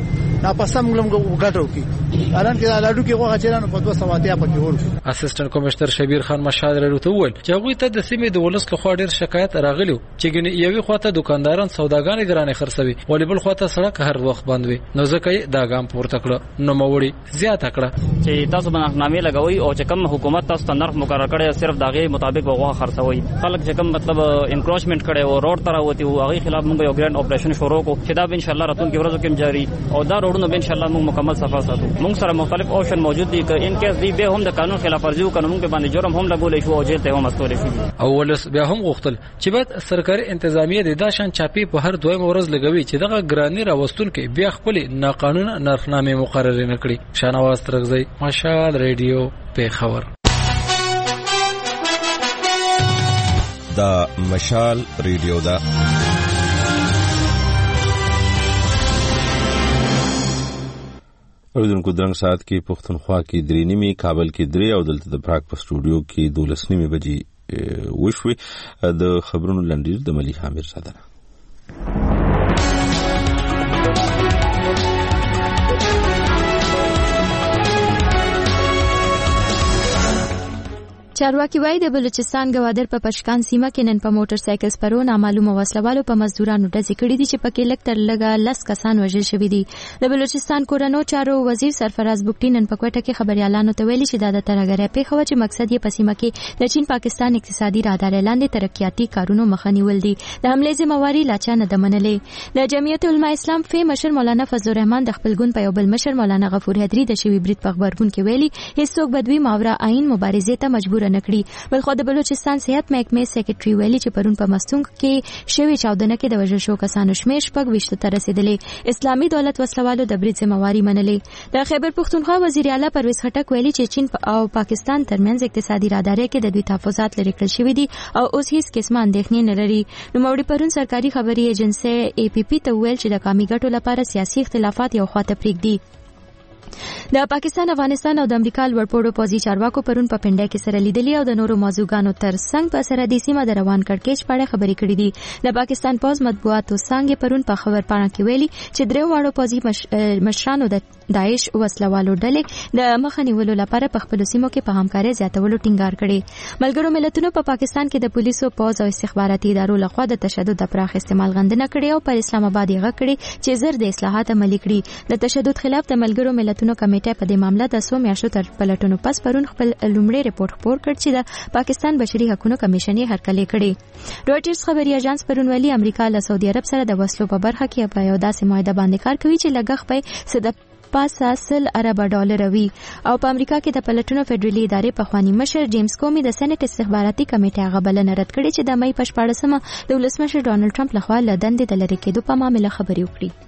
ناپسم موږ ګټو کی الان کې لاډو کې غوښه چرانو په 200 پکې ورکو. اسسټنټ کمشنر شبیر خان مشال راته وویل چې هغه ته د سیمې د ولس له خوا ډیر شکایت راغلی چې ګنې یوې خواته دکانداران سوداګان ګرانې خرڅوي ولې بل خواته سړک هر وخت بند وي نو ځکه دا ګام پورته کړ نو موړي زیات کړه چې تاسو باندې نامې لګوي او چې کوم حکومت تاسو ته نرخ مقرر کړي صرف دغه مطابق وغه خرڅوي خلک چې کوم مطلب انکروچمنت کړي او روډ تر وتی او هغه خلاف موږ یو ګرانډ اپریشن شروع کو چې دا ان شاء الله راتلونکي ورځو کې جاری او دا روډونه ان شاء الله موږ مکمل صفا ساتو. موږ سره مختلف آپشن موجود دي که ان کیس دی به هم د قانون خلاف ورزي قانون کې باندې جرم هم لګولې شو او جیل ته هم استول شو. اولس بیا هم غوښتل چې بعد سرکاري انتظامیه د داشان چاپی په هر دویم ورځ لګوي چې دغه ګرانی راوستون کې بیا خپل ناقانونه نرخنامه مقرره نه کړي. شانواز ترغزی مشال ریډیو پیښور. دا مشال ریډیو دا اوریدونکو درنګ ساعت کې پښتونخوا کې 3:30 کابل کې 3 او دلته د پراګ په سټوډیو کې 12:30 بجې وشوي. د خبرونو لنډیر د ملي حامر صدر. چارواکي وایي د بلوچستان ګوادر په پشکان سیمه کې نن په موټر سایکل سپرو نامعلومه وسلوالو په مزدورانو ډزې کړې دي چې پکې لږ تر لږه 10 کسان وژل شوي دي. د بلوچستان کورنو چارو وزیر سرفراز بوکټي نن په کوټه کې خبريالانو ته ویلي چې دا د ترهګرۍ پیښه و چې مقصد یې په سیمه کې د چین پاکستان اقتصادي رادار لاندې ترقیاتي کارونو مخه نیول دي. د حمله ذمہواری لاچا نه دمنلې. د جمعیت علماء اسلام فی مشر مولانا فضل الرحمن د خپل ګوند په یو بل مشر مولانا غفور حیدری د شوی برید په خبرګون کې ویلي هیڅوک بدوی ماورا عین مبارزې ته مجبور نه کړي. بلخو د بلوچستان صحت محکمې سیکریټري ویلي چې پرون په مستونګ کې شوی چاودنه کې د وژل شو کسانو شمېر شپږ ویشتو ته رسیدلې. اسلامي دولت وسلوالو د برید ذمہواری منلې. د خیبر پښتونخوا وزیر اعلی پرویز خټک ویلي چې چین او پاکستان ترمنځ اقتصادي رادارۍ کې د دوی تحفظات لري کړل شوی دي او اوس هیڅ قسمه اندېښنې نه لري. نوموړي پرون سرکاري خبري ایجنسی اے پی پی ته ویل چې د قومي ګټو لپاره سیاسي اختلافات یو خواته پرېږدي. د پاکستان افغانستان او د امریکا لوړپوړو پوځي چارواکو پرون په پنډه کې سره لیدلي او د نورو موضوعګانو ترڅنګ په سرحدي سیمه د روان کړکېچ په اړه خبرې کړې دي. د پاکستان پوځ مطبوعاتو څانګې پرون په خبرپاڼه کې ویلي چې درې واړو پوځي مشرانو د داعش وسلوالو ډلې د مخه نیولو لپاره په خپلو سیمو کې په همکارۍ زیاتولو ټینګار کړی. ملګرو ملتونو په پاکستان کې د پولیسو پوځ او استخباراتي ادارو لخوا د تشدد د پراخ استعمال غندنه کړې او پر اسلام آباد یې غږ کړی چې زر د اصلاحات عملي کړي. د تشدد خلاف د ملګرو ملتونو کمیټه په دې معاملې د 100 میاشتو تر پلټونو پس پرون خپل لومړی رپورت خپور کړ چې د پاکستان بشري حقوقو کمیشن یې هرکلی کړی. رويټرز خبري اژانس پرون ویلي امریکا له سعودي عرب سره د وسلو په برخه کې په یو داسې معاهده باندې کار کوي چې لګښت به سد پاسه $100 ارب وي او په امریکا کې د پلټونو فدرالي ادارې په خواني مشر جیمز کومي د سېنات استخباراتي کمیټې هغه بلنه رد کړې چې د مې په 14مه د ولسمشر ډونالد ټرمپ لخوا له دندې د لری کېدو په معاملې خبرې وکړي.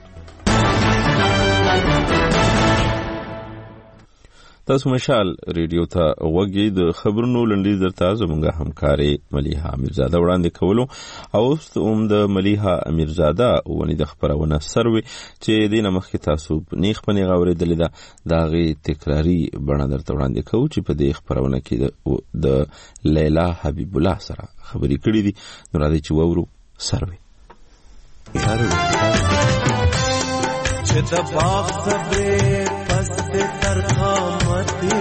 تاسو مشال ریډیو ته وګورئ. د خبرونو لنډیز درته زموږه همکاري ملیحه امیرزاده وړاندې کولو او د ملیحه امیرزاده ونی د خبرونه سروي چې د نمخ تاسو نیخ پنی غوړېدلې ده داغه تکراری بڼه درته وړاندې کوو چې په دې خبرونه کې د لیلا حبیب الله سره خبرې کړې دي. نو راځي چې وورو سروي چې د باغ صبر پس د ترخامته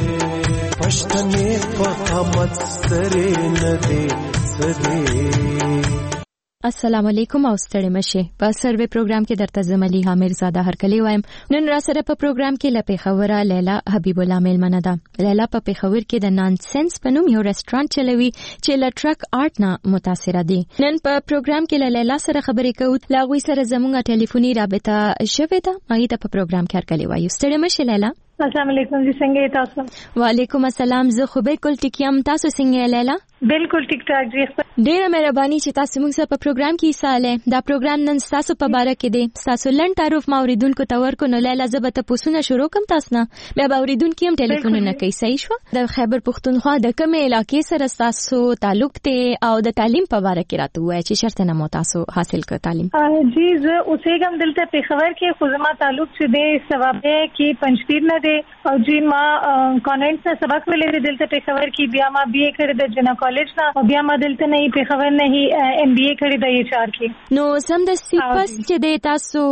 پښتنې په قامت سره نه دي سره. السلام علیکم او ستړي مشه. په سروي پروګرام کې درته زملي حامر زاده هرکلی وایم. نن را سره په پروګرام کې لپاره خبره لیلا حبیب الله میلمنه ده. لیلا په پیښور کې د نانسنس په نوم یو ریسټورانټ چلوي چې له ټرک آرټ نه متاثره دي. نن په پروګرام کې لیلا سره خبرې کوو. لاغوي سره زموږه ټلیفوني رابطه شوه ده. هغه ته په پروګرام کې هرکلی وایو. ستړي مشه لیلا. السلام علیکم جی څنګه تاسو؟ وعلیکم السلام. زه خو بالکل ټیکیم. تاسو څنګه لیلا؟ بالکل ټیک ټاک جی. ډیره مهرباني چې تاسو موږ سره په پروګرام کې حصہ دا پروګرام نن تاسو په باره کې دی. تاسو لن تعارف موریدونکو ته ورکو. نو لیلا زبته پوسونه شروع کوم تاسو نه بیا اوریدونکو هم ټلیفونونه کوي. صحیح شو؟ د خیبر پښتونخوا د کومه علاقې سره تاسو تعلق ته او د تعلیم په باره کې راته وایي چې شرط نه مو تاسو حاصل کړ تعلیم؟ جی زه اوسېږم دلته پیښور کې. خو زما تعلق چې د ثوابه کې پنځپیر نه دی کې او جی ما کانوینټ نه سبق ولې دلته پېښور کې بیا ما بي اے کړی د جنا کالج نه او بیا ما دلته نه پېښور نه ام بي اے کړی د ایچ آر کې. نو سم د سیپس چې د تاسو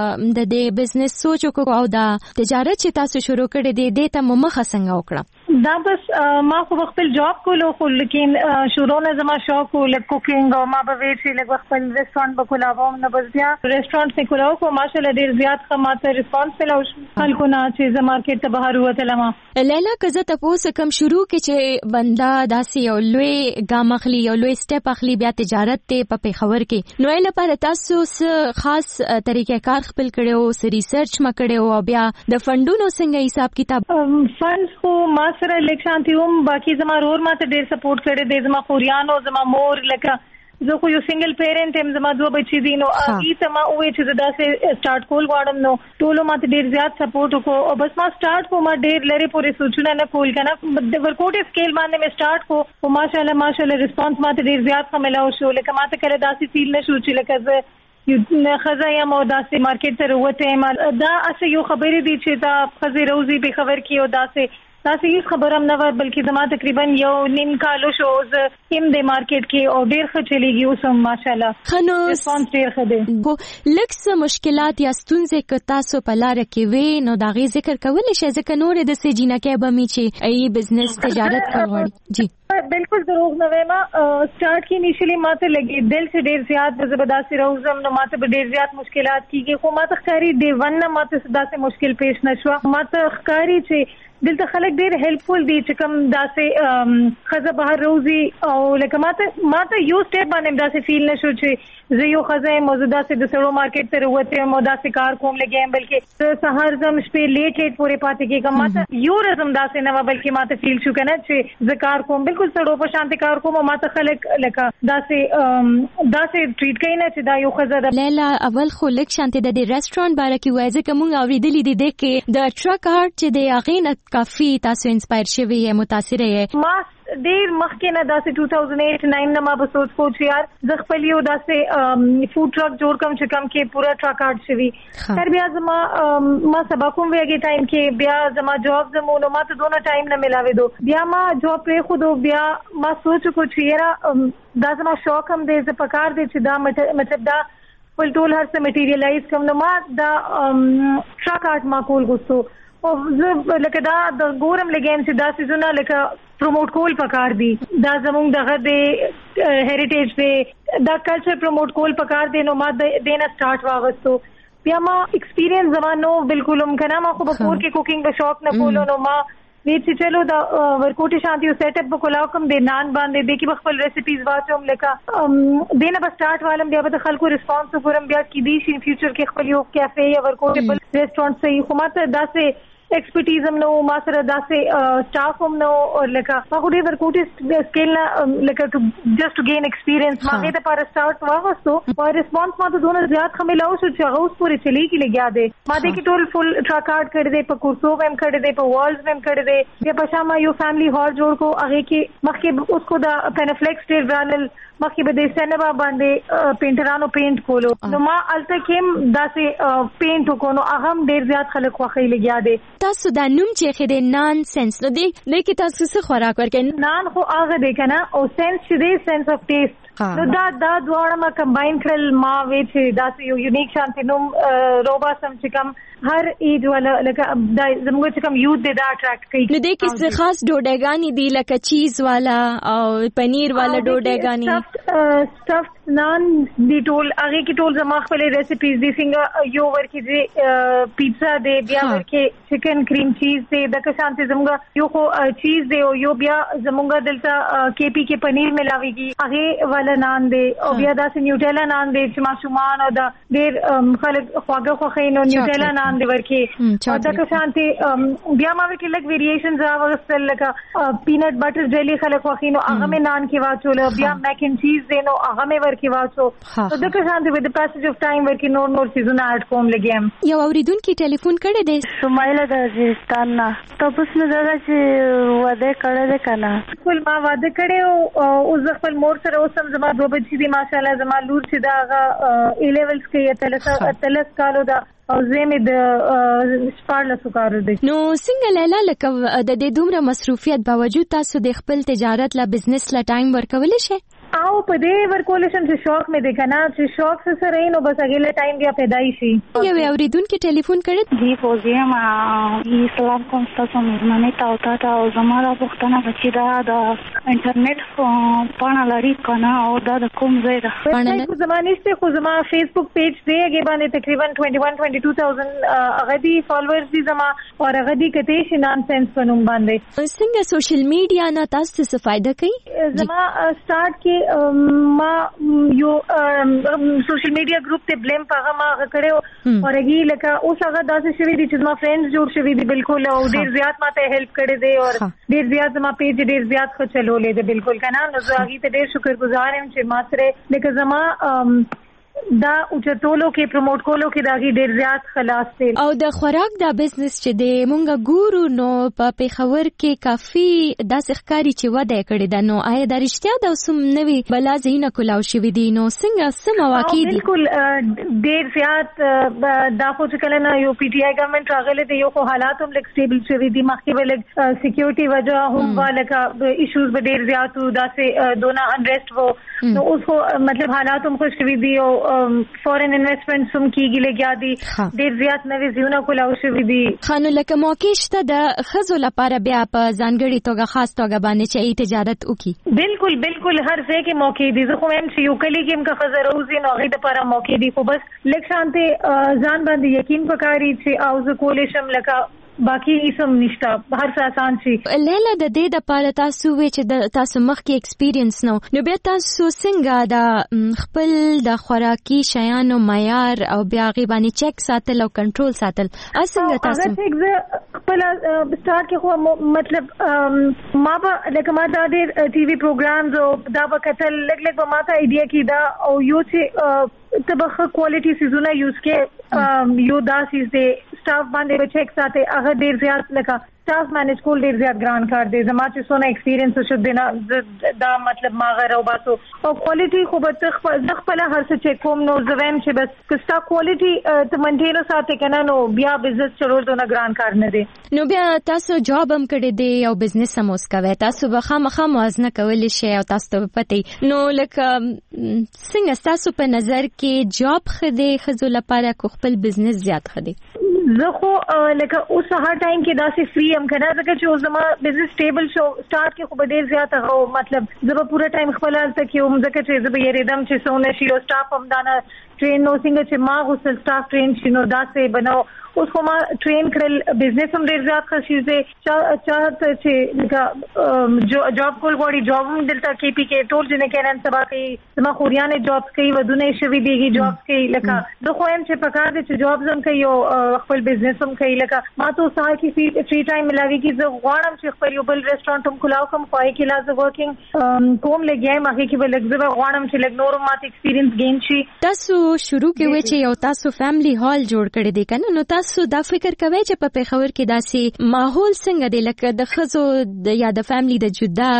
د دې بزنس سوچ او د تجارت چې تاسو شروع کړی دی ته مخه څنګه وکړه؟ دا بس ما خو خپل جاب کولو خو لیکن شروع نه زما شوق و لکه کوکینګ او ما به ویټ شي لکه خپل ریسټورانټ به کولاوم نه بس بیا ریسټورانټ نه کولاو خو ماشاءالله ډیر زیات خدمات ریسپانس ملو خلکو نه چې مارکیټ ته بهر وته لما. لیلا کزه تاسو کوم شروع کې چې بندا داسې یو لوی ګام اخلي یو لوی سټپ اخلي بیا تجارت ته په پیښور کې نو لپاره تاسو خاص طریقې کار خپل کړو س ریسرچ ما کړو او بیا د فندونو څنګه حساب کتاب فندز خو ما سره الیکشن تیوم باقی زما رور ما ته ډیر سپورټ کړی دی زما خوریانو زما مور لکه زه خو یو سنگل پیرنټ هم زما دوه بچی دي نو اګي ته ما وې چې دا سه سٹارټ کول غواړم نو ټولو ما ته ډیر زیات سپورټ وکړو او بس ما سٹارټ کو ما ډیر لری پورې سوچونه نه کول کنه د ورکوټ سکیل باندې مې سٹارټ کو او ماشاءالله ریسپانس ما ته ډیر زیات ملاو شو لکه ما ته کله داسې فیل نه شو چې لکه زه خزا یا مو داسې مارکیټ ته وروته دا اسه یو خبرې دي چې دا خزي روزي به خبر کیو داسې هیڅ خبر هم نه و بلکې زما تقریبا یو نیم کالو شو زه هم د مارکیټ کې او ډیر ښه چلیږي اوس هم ماشاءالله خنو ریسپانس ډیر ښه دی. لکس مشکلات یا ستونزې که تاسو په لار کې وي نو دا غي ذکر کولای شئ ځکه نور د سجینا کې به می چې ای بزنس تجارت کوي. جی بالکل دروغ نه وایم سٹارټ کې انیشلی ماته لګي دل سے ډیر زیات زبرداستی روزم نو ماته به ډیر زیات مشکلات کیږي خو ماته ښکاری دی ون ماته داسې مشکل پیش نشو ماته ښکاری چې دلته خلک ډیر هیلپفul دي چې کوم داسې خزه بهر روزي او لکه ماته یو سټیپ باندې داسې فیل نشو چې زه یو خزه موجوده سه د سړو مارکیټ ته وروته مو داسې کار کوم لګیم بلکې سحر زم شپې لیټ پورې پاتې کېږم ماته یو رزم داسې نه بلکې ماته فیل شو کنه چې زه کار کوم بالکل سړو په شانتي کار کوم ماته خلک لکه داسې ټریټ کوي نه چې دا یو خزه ده. لیلا اول خو لک شانتي د ریسټورانټ باره کې وایي چې موږ اوریدلې دي د کې د ټرک آرټ چې د اغینه کافی تاسو انسپایر شوی یا متاثر یې ما ډیر مخکې نه داسې 2008-9 نه ما به سوچ کو چې یار زه خپل یو داسې فود ټرک جوړ کوم چې کم کې پورا ټرک آرټ شوی تر بیا ما سبا کوم ویږي ټایم کې بیا زما جاب زمونو ما ته دونه ټایم نه ملاوي دو بیا ما جاب پرې خو دو بیا ما سوچ کو چې یاره دا زما شوق هم دې ز پکار دې چې دا مطلب دا ول ټول هر څه مټیریلایز کوم نو ما دا ټرک آرټ ما کول غوښتو او زه لکه دا د ګورم لګیم چې دا سيزونه لکه پروموټ کول پکار دي دا زموږ دغه د هریټیج دی دا کلچر پروموټ کول پکار دي نو ما دینه سٹارټ واغستو بیا ما ایکسپیرینس زمانو بالکل هم کنه ما خو بکور کې کوکینګ به شوق نه کولو نو ما ویټ چې چلو دا ورکوټي شانتي سیټ اپ وکلاو کوم د نان باندې د کی خپل ریسیپیز واچوم لکه دینه به سٹارټ والم بیا به خلکو ریسپانس وګورم بیا کی دي شي فیوچر کې خپل یو کیفے یا ورکوټي بل ریسټورانټ صحیح خو ماته داسې एक्सपर्टीज हम नो मासरा दासे स्टाफ हम नो लका मागुडी वर्कौटी स्केल ना लका to just to gain experience मागे ते पर स्टार्ट वावस्तो और रिस्पांस मा तो दोनों ज्यादा हमें लाओ सो चाहोस पूरे चली की ले गया दे मादे की टोल फुल ट्रक कार्ड कर दे पर कुर्सो में कर दे पर वॉल्स में कर दे ये पशामा यो फैमिली हॉल जोड़ को आगे की मखे उसको दा पेनफ्लेक्स टे ब्रानल मखे बदे सनबा बांधे पेंटरानो पेंट कोलो नो मा अलतकेम दासे पेंट को नो अहम देर ज्यादा खलक वाखई ले गया दे تاسو دا نوم چې خې د نان سنس نو دی لکه تاسو څه خوراک ورکې نان خو هغه دی کنه او سنس چې دی سنس اف ټیسټ نو دا دواړه ما کمباین کړل ما وې چې دا یو یونیک شانتي نوم روبا سم چې کم هر ایج ولا لکه زموږ چې کم یوت دی دا اټریکټ کوي نو د کې خاص ډوډګانی دی لکه چیز والا او پنیر والا ډوډګانی سټف نان دی ټول هغه کې ټول زما خپل ریسیپیز دي څنګه یو ورکې دی پیزا دی بیا ورکې چکن کریم چیز دی دغه شانتي زموږ یو خو چیز دی او یو بیا زموږ دلته کې پی کې پنیر ملاويږي هغه والا نان دی او بیا داسې نیوټیلا نان دی چې ماشومان او د ډیر خلک خواږه خوښینو نیوټیلا نان دی ورکې او دغه شانتي بیا ما وکړل لګ ویریشنز راوستل لکه پینټ بټر جیلی خلک خوښینو هغه مې نان کې واچول بیا میک اینڈ چیز دینو هغه مې ورکې واچو او دغه شانتي with the passage of time ورکې نور چیزونه اډ کوم لګیم یو اوریدونکو ټلیفون کړی دی سمایله د وزیرستان نه تاسو نه دا چې واده کړی دی کنه خپل ما واده کړی او زه خپل مور سره اوسم زما دوه بچی دي ماشاءالله زما لور چې دا A levels کې تلس کالو دا او زمې د سپارل سکارو دي. نو څنګه لیلا لکه د دې دومره مصروفیت باوجود تاسو د خپل تجارت لا بزنس لا ټایم ورکول شي او په دې ورکول شم چې شوق مې دی کنه چې شوق سره نو بس هغه له ټایم بیا پیدا شي. یو اوریدونکو ټلیفون کړی دی فوزیه ما اسلام کوم تاسو مې ته او زموږ پښتنه بچی دا د انټرنیټ پاڼه لري کنه او دا د کوم ځای ده په زمانه کې خو زما فیسبوک پیج دی هغه باندې تقریبا 21-22,000 هغه دی فالوورز دي زما او هغه دی کته شي نان سنس په نوم باندې. څنګه سوشل میډیا نه تاسو څه فائدہ کوي؟ زما سٹارټ کې ما یو سوشل میډیا ګروپ ته بلیم پاغه ما کړو او رګي لکه اوس هغه داسې شوی دي چې ما فرندز جوړ شوی دي بالکل او ډیر زیات ماته هیلپ کړي دي او ډیر زیات ما پیج ډیر زیات خو چلولې دي بالکل کنه نو زه هغه ته ډیر شکرګزار یم چې ما سره لکه زما دا اوچتولو کې پروموټ کولو کې داغي ډیر زیات خلاص دي. او د خوراک دا بزنس چې د مونږه ګورو نو په پیښور کې کافي داسې ښکاری چې وده کړی دا نو آیا د رښتیا د سم نوي بلا زینه کولاو شوی دي نو څنګه سم واقع دي؟ بالکل ډیر زیات دا خو چې کله نه یو پی ټی آی ګورنمنت راغله دی یو خو حالات هم لیک سټیبل شوی دي مخکې ول سکیورټي وجہ هم والکه ایشوز به ډیر زیات داسې دونا انریسټ وو نو اوس مطلب حالات هم خوش شوی دي او فورن انویسټمنټ سم کیږي لګیا دي ډیر زیات نوې زیونه کولاو شوی دي. خانو لکه موقع شته د خزو لپاره بیا په ځانګړي توګه خاص توګه باندې چې تجارت وکړي؟ بالکل هر ځای کې موقع دي. زه خو هم چې یو کلی کې هم خزه روزي نو غي د لپاره موقع دي خو بس لکه شانته ځان باندې یقین پکاري چې او زه کولې شم لکه باقی اسم نشتا هر څه آسان شي. لیلا د دې د پاره تاسو وی چې د تاسو مخکې ایکسپیرینس نو بیا تاسو څنګه د خپل د خوراکي شیانو معیار او بیا غیبانی چیک ساتل او کنټرول ساتل څنګه تاسو خپل سٹارټ کې خو مطلب ما به لکه ما دا ډېر ټي وي پروګرامز او دا به کتل لګ به ما ته ایډیا کیدا او یو چې تبخه کوالټي سيزونه یوز کې یو دا سیز دي سٹاف باندې چیک ساتي هغه ډیر زیات لکه سٹاف مینج کول ډیر زیات ګران کار دی زما چې سونه ایکسپیرینس شو دینا دا مطلب ما غره او باسو او کوالټي خو به خپل هر څه چیک کوم نو زویم چې بس کستا کوالټي ته منټینو ساتي کنه نو بیا بزنس چلول دونه ګران کار نه دی. نو بیا تاسو جاب هم کړی دی او بزنس هم اوس کوي تاسو به خامخا موازنه کولی شئ او تاسو ته پته نو لکه څنګه تاسو په نظر کې جاب خدي خزو لپاره کو خپل بزنس زیات خدي؟ زه خو لکه اوس هر ټایم کې داسې فری هم کنه ځکه چې اوس زما بزنس سټیبل شو سٹارټ کې خو به ډیر زیات هغه مطلب زه به پوره ټایم خپل هلته کې هم ځکه چې زه به یریدم چې څونه شي او سټاف هم دا نه ټرین نو څنګه چې ما غوښتل سټاف ټرین شي نو داسې بنو اوس خو ما ټرین کړل بزنس هم ډیر زیات ښه شي چاته چې لکه جاب کول غواړي جاب هم دلته کې پی کې ټول جنې کېنن سبا کې زما خوریانې جابس کوي ودونه شوي دیږي جابس کوي لکه زه خو هم چې پکار دي چې جابس هم کوي او خپل بزنس هم کوي لکه ما ته سهار کې فری ټایم ملاوي کې زه غواړم چې خپل یو بل ریسټورانټ هم کلاو کوم خو کې لاز ورکینګ کوم لګیایم هغه کې بل لږ زه غواړم چې لږ نور ماته ایکسپیرینس گین شي. تاسو شروع کې وای چې یو تاسو فیملی هال جوړ کړی دی کنه نو تاسو دا فکر کوئ چې په پیښور کې داسې ماحول څنګه دی لکه د خزو د یا د فیملی د جدا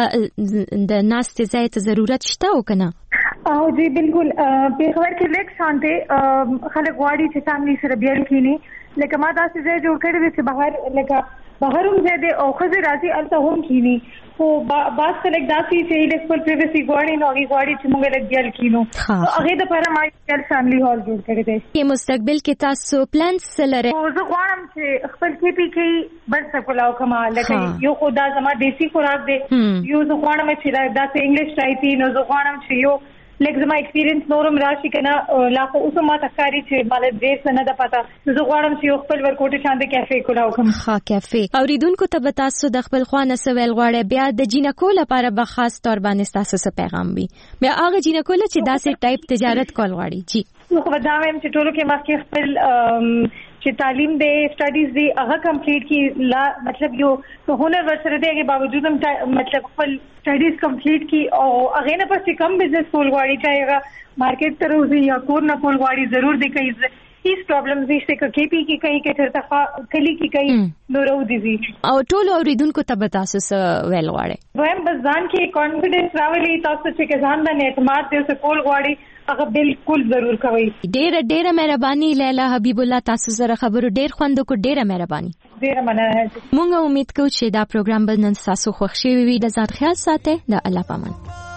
د ناست ځای ته ضرورت شته او کنه؟ او جی بالکل پیښور کې لیک شانته خلک غواړي چې فیملی سره بیل کینی لکه ما داسې ځای جوړ کړی دی چې بهر لکه بهر هم ځای دی او خزه راځي الته هم کینی خو باز خلک داسې چې د خپل پریویسی غواړي نو هغه غواړي چې موږ لږ بیل کینو هغه د لپاره ما یو فیملی هال جوړ کړی دی. په مستقبل کې تاسو پلانز لرئ؟ زه غواړم چې خپل کې پی کې بل څه کولاو کما لکه یو خدا زما دیسی خوراک دی یو زه غواړم چې دا انګلیش ټایپی نو زه غواړم چې یو لکه زما ایکسپیرینس نورم راشي کنه لا خو اوس ما تکاری چې مال ډیر څه نه ده پتا زه غواړم چې یو خپل ورکوټه شاندې کافې کولاو کوم. ها کافې اوریدونکو ته تاسو د خپل خوانه سوال غواړي بیا د جینکو لپاره به خاص تور باندې تاسو څه پیغام وي بیا هغه جینکو چې داسې ټایپ تجارت کول غواړي؟ جی نو خو دا وایم چې ټولو کې مخکې خپل چې تعلیم دی سټډیز دی هغه کمپلیټ کی لا مطلب یو هنر ورسره دی هغه باوجود هم مطلب خپل سټډیز کمپلیټ کی او هغه نه پسې کم بزنس کول غواړي چې هغه مارکیټ ته روزي یا کور نه کول غواړي ضرور دی کوي هیڅ پرابلم نشته کې پی کې کوي کې ترته کلی کې کوي نو رو دي او ټول اوریدونکو ته به تاسو ویل غواړي دویم بس ځان کې کانفیډنس راولي تاسو چې ځان باندې اعتماد دې څه کول غواړي هغه بالکل ضرور کوي. ډېره مهرباني لیلا حبیب الله تاسو سره خبرو ډېر خوند کو ډېره مهرباني. ډېره مننه. مونږ امید کوو چې دا پروګرام به نن تاسو خوښ شي وي. د ځان خیال ساتئ. د الله پامان.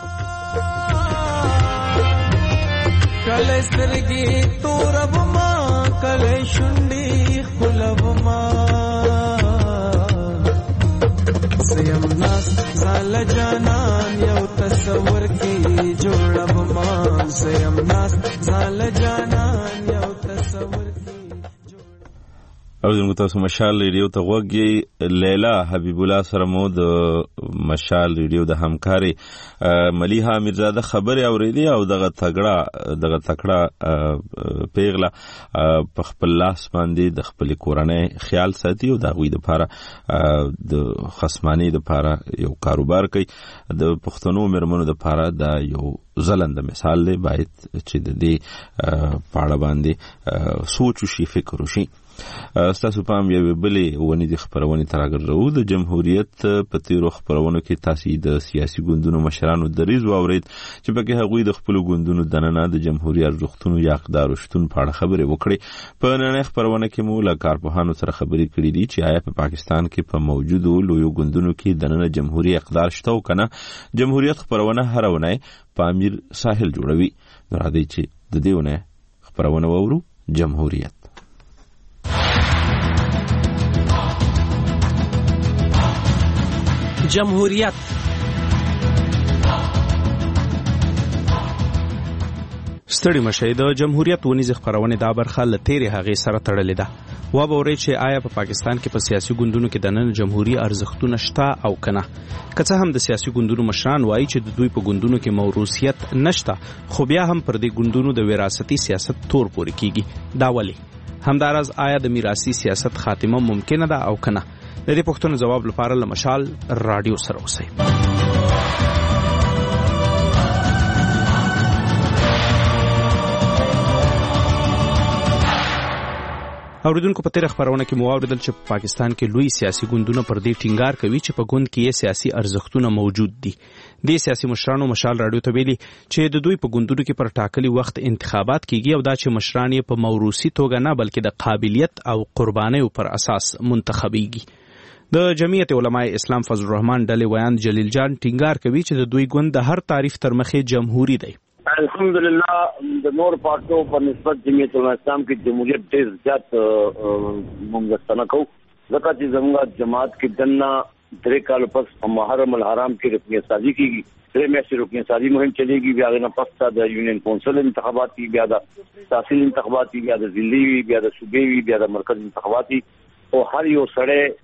کله سترګې توربما کله شونډې خپلوما سیم ناس زال جانان یو تصور کې جوړبما سیم ناس زال جانان یو تصور او زموږ تاسو مشال ریډیو ته غوږی لیلا حبیب الله سره مو د مشال ریډیو د همکاري ملیحه میرزاده خبرې اوریدي او دغه تکړه پیغله په خپل لاس باندې د خپل کورنۍ خیال ساتي او د غوي د لپاره د خصمانی د لپاره یو کاروبار کوي. د پښتنو مرمنو د لپاره دا یو زلند مثال دی. باید چې د دې پاړه باندې سوچ وشي فکر وشي. ستاسو پام یو بلې ونې د خبرونې تراګرځو. د جمهوریت په تیرو خبرونو کې تاسو د سیاسي ګوندونو مشرانو دریځ واورید چې پکې هغوی د خپل ګوندونو دننه د جمهوریت ارزښتونو یا اقدار شتون په اړه خبرې وکړي. په نن خبرونه کې مو له کارپوهانو سره خبرې کړې دي چې آیا په پاکستان کې په موجودو لویو ګوندونو کې دننه جمهوریت اقدار شته او کنه. جمهوریت خبرونه هر ونه په امیر ساحل جوړوي. راځي چې د دې ونه خبرونه وورو. جمهوریت جمهوریت ستړي مشه د جمهوریت ونیز خبرونه دا برخه لتيري هغه سره تړلې ده. و به ورې چې آیا په پاکستان کې په سیاسي ګوندونو کې د نن جمهوریت ارزښتونه شته او کنه. که څه هم د سیاسي ګوندونو مشران وایي چې د دوی په ګوندونو کې موروثیت نشته خو بیا هم پر دې ګوندونو د وراثتي سیاست تور پورې کیږي. دا ولې همدارز آیا د میراثي سیاست خاتمه ممکنه ده او کنه؟ د دې پوښتنو جواب لپاره له مشال رادیو سره اوسئ. اوریدونکو په تیر خبرونه کې مو اوریدل چې په پاکستان کې لوی سیاسي ګوندونه پر دې ټینګار کوي چې په ګوند کې سیاسي ارزښتونه موجود دي. د سیاسي مشرانو مشال رادیو ته ویلي چې د دوی په ګوندونو کې پر ټاکلي وخت انتخابات کیږي او دا چې مشران یې په موروثي توګه نه بلکې د قابلیت او قربانیو پر اساس منتخبيږي. د جمعیت علماء اسلام فضل الرحمن ډلې ویان جلیل جان ټینګار کوي چې د دوی ګوند د هر تعریف تر مخې جمهوریت دی. الحمدلله د نور پارټو په نسبت جمعیت علماء اسلام کې جمهوریت ډېر زیات مونږ کوو ځکه چې زموږ جماعت کې دنه 3 کال پس محرم الحرام کې رکنیت سازي کیږي. 3 میاشتې رکنیت سازي مهم چلےږي. بیا نه پس د یونین کونسل انتخابات کی بیا د تحصیل انتخابات کی بیا د ضلعي بیا د صوبې بیا د مرکز انتخابات او هر یو سړی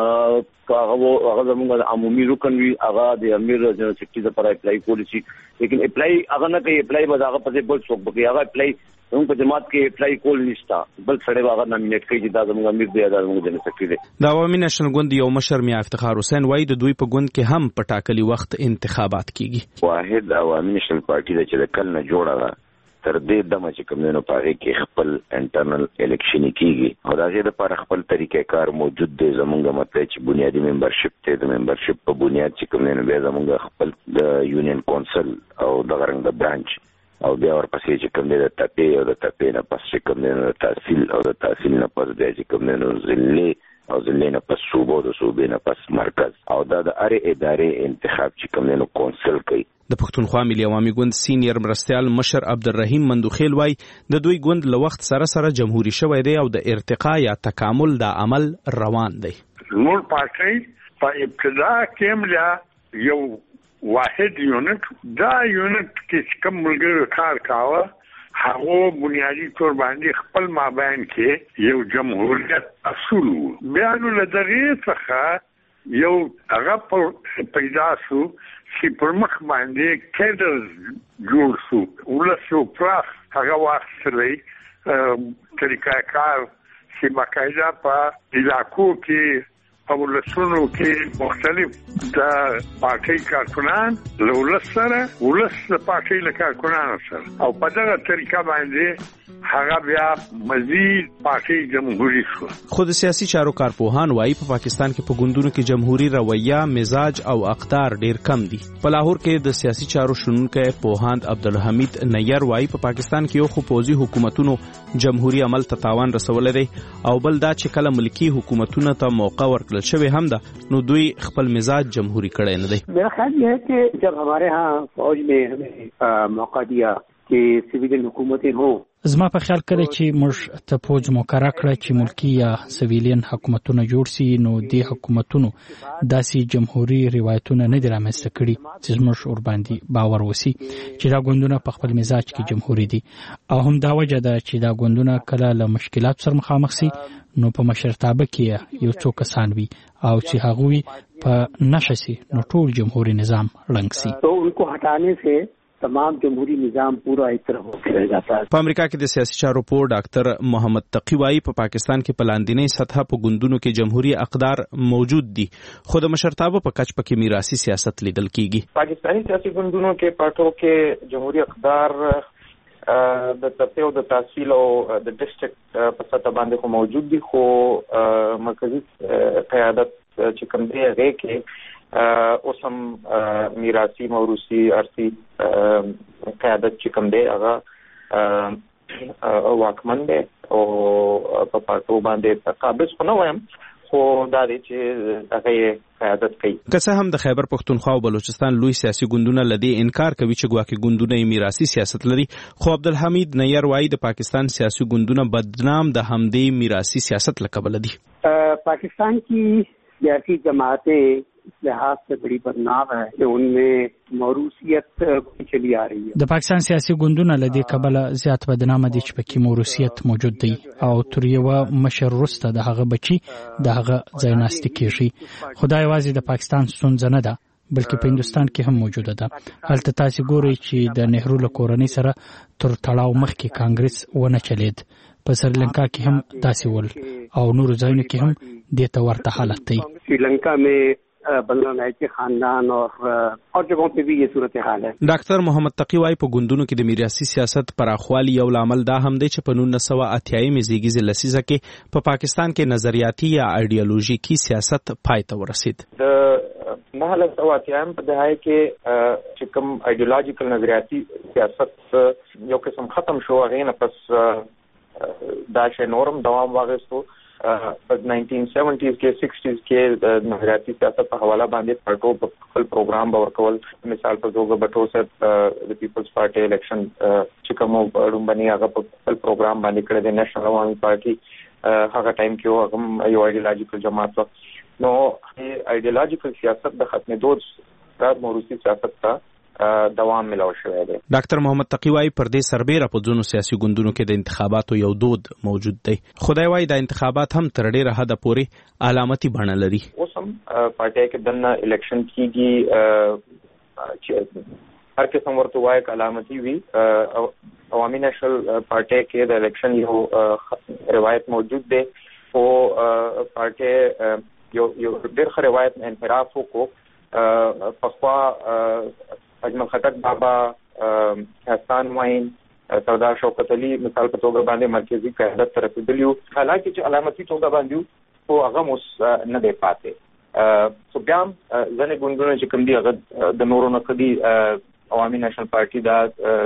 هغه زموږ عمومي رکن وی هغه د امیر جنرال سیکرټری لپاره اپلای کولی شي لیکن اپلای هغه نه کوي. اپلای به هغه په بل څوک بکی هغه اپلای زموږ په جماعت کې اپلای کول نشته بل سړی هغه نامینیټ کوي چې دا زموږ امیر دی دا زموږ جنرال سیکرټری دی. د عوامي نېشنل ګوند یو مشر میا افتخار حسین وایي د دوی په ګوند کې هم په ټاکلي وخت انتخابات کیږي. واحد عوامي نېشنل پارټي چې د کل نه جوړه تر دې دمه چې کومینو پاره کې خپل انټرنل الیکشن کیږي او دا چې د پر خپل طریقې کار موجود دی. زمونږ مطلب چې بنیادی ممبرشپ ته د ممبرشپ په بنیاد چې کومینو به زمونږ خپل د یونین کونسل او د غرنګ د برانچ او بیا ورپسې چې کوم د تپې او د تپې نه پس چې کوم د تحصیل او د تحصیل نه پس د چې کومینو ضلع او ضلع نه پس صوبه او د صوبې نه پس مرکز او دا د اره ادارې انتخاب چې کومینو کونسل کوي. د پښتونخوا ملي عوامي ګوند سینیئر مرستيال مشر عبدالرحیم مندوخیل وای د دوی ګوند له وخت سره سره جمهوریت شوی دی او د ارتقا یا تکامل د عمل روان دی. نور پارټي په ابتدا کې مله یو واحد یونټ دا یونټ کې کوم ملګری کار کاوه هغه بنیادی تور باندې خپل مابین کې یو جمهوریت اصول بیا نو لدغه څخه یو هغه پیدا شو چې پر مخ باندې کېدر جوړ شو ولسو پراخ هغه واخلې طریقه کار چې باقاعده په علاقو کې او لسونو کې مختلف د پارټي کارکنان له ولس سره ولس د پارټي له کارکنانو سره او په دغه طریقه باندې هغه بیا مزید پارټي جمهوریت شو. خو د سیاسي چارو کارپوهان وایي په پاکستان کې په ګوندونو کې جمهوریت رویه، مزاج او اقدار ډیر کم دي. په لاهور کې د سیاسي چارو شنونکي پوهاند عبدالحمید نیر وایي په پاکستان کې یو خو پوځي حکومتونو جمهوریت عمل ته تاوان رسولی دی او بل دا چې کله ملکی حکومتونو ته موقع ورکړل شوی هم ده نو دوی خپل مزاج جمهوری کړی نه دی. میرا خیال یہ ہے کہ جب ہمارے ہاں فوج میں ہمیں موقع دیا کہ سویلین حکومتیں ہوں، زما په خیال کړی چې موږ ته پوج مقرره کړه چې ملکی یا سویلین حکومتونه جوړ سي، نو د حکومتونو داسې جمهوری روایتونه نه دي رامنځته کړي چې موږ ور باندې باور وسی چې دا ګوندونه په خپل مزاج کې جمهوری دي. او هم دا وجه ده چې دا ګوندونه کله له مشکلات سره مخامخ سي نو په مشرتابه کې یو څو کسان وي او چې هغوی په نشه سي نو ټول جمهوری نظام ړنګ سي. تو ان کو हटाने से تمام جمهوری نظام پورا ایک طرف ہو جاتا ہے. په امریکا کې د سیاسي چارو پور ډاکټر محمد تقی وایي په پاکستان کې په لاندینۍ سطح په ګوندونو کې جمهوری اقدار موجود دي خو د مشرتابه په کچ پکې میراثي سیاست لیدل کیږي. پاکستانی سیاسي ګوندونو کې پارټو کې جمهوری اقدار د تپیو د تحصیل او د ډیسټریکټ په سطح باندې خو موجود دي خو مرکزی قیادت چې کوم دی هغه کې اوس هم میراثي موروثي ارثي قیادت چې کوم دی هغه واکمن دی او په پارټو باندې قابض خو نه وایم خو دا دی چې هغه قیادت کوي. که څه هم د خیبر پښتونخوا او بلوچستان لوی سیاسي ګوندونه لدی انکار کوي چې ګواکې ګوندونه میراثي سیاست لري، خو عبدالحمید نیر وایي د پاکستان سیاسي ګوندونه بدنام د همدې میراثي سیاست لقب لدی. پاکستان کی سیاسی جماعتیں لحاظ سے بڑی بدنام ہے کہ ان میں موروثیت چلی آ رہی ہے. د پاکستان سیاسي ګوندونه لدی کبل زیات بدنامه دي چې پکې موروثیت موجود دی او تر یو مشر وروسته د هغه بچي د هغه ځایناستي کیږي. خدای یوازې د پاکستان ستونزه نه ده بلکې په هندستان کې هم موجوده ده. هلته تاسو ګورئ چې د نهرو له کورنۍ سره تر تړاو مخکې کانګرس ونه چلید، په سریلانکا کې هم داسې ول او نورو ځایونو کې هم دې ته ورته حالت دی. سریلانکا में بنگلہ نائک کے خاندان اور جگہوں پہ بھی یہ صورتحال ہے. ډاکټر محمد تقی وایي په ګوندونو کې د میراثي سیاست پراخوالي یو لامل دا هم دی چې په 1980 زیږیزه لسیزه کې په پاکستان کې نظریاتي یا ایډیالوژیکي سیاست پای ته ورسید. د 1980 په دهه کې چې کوم ایډیالوژیکل نظریاتي سیاست یو قسم ختم شو، هغه نه پس دا شی نورم دوام واغستو. په 1970s کې 60s کې د نظریاتي سیاست په حواله باندې پارټو په خپل پروګرام باور کول، مثال په توګه بټو سره د پیپلز پارټي الیکشن چې کوم ډومبني هغه په خپل پروګرام باندې کړی د نېشنل عوامي پارټي هغه ټایم کې هغه یو ایډیالوژیکل جماعت و. نو ایډیالوژیکل سیاست د ختمېدو د موروثي سیاست ته دوام ملاو شوی دی. ډاکټر محمد تقی وایي پر دې سربېره په ځینو سیاسي ګوندونو کې د انتخاباتو یو دود موجود دی. خدای وایي دا انتخابات هم تر ډېره حده پورې علامتي بڼه لري. اوس هم پارټي کې دنه الیکشن کیږي چې هر قسم ورته وایي علامتي وي. عوامي نېشنل پارټي کې د الیکشن یو روایت موجود دی او پارټي یو ډېر ښه روایت انحراف وکړو. پخوا اجمل خټک بابا، احسان معین، سردار شوکت علي مثال په توګه باندې مرکزی قیادت ته رسېدلي وو، حالانکه چې علامتي توګه باندې خو هغه اوس نه دی پاتې. خو بیا هم ځینې ګوندونه چې کوم دي هغه د نورو نه ښه دي. عوامي نیشنل پارټي دا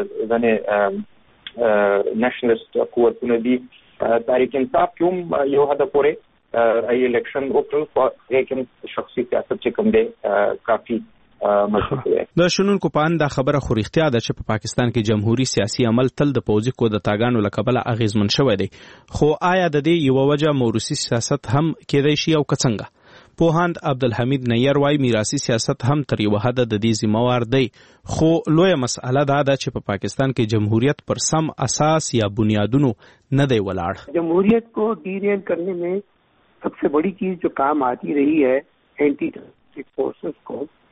ځینې نیشنلسټ قوتونه دي. تحریک انصاف کې هم یو حده پورې الیکشن وکړل خو هغې کې هم شخصي سیاست چې کوم دی کافي د شنونکو په اند دا خبره خو رښتیا ده چې په پاکستان کې جمهوری سیاسي عمل تل د پوځي کودتاګانو له کبله اغیزمن شوی دی، خو آیا د دې یوه وجه موروثي سیاست هم کېدای شي او که څنګه؟ پوهاند عبدالحمید نیر وایي میراثي سیاست هم تر یوه حده د دې ذمہوار دی، خو لویه مسئله دا ده چې په پاکستان کې جمهوریت پر سم اساس یا بنیادونو نه دی ولاړ. جمهوریت کو ڈیریل کرنے میں سب سے بڑی چیز جو کام آتی رہی ہے اینٹی ٹیررسٹک فورسز کو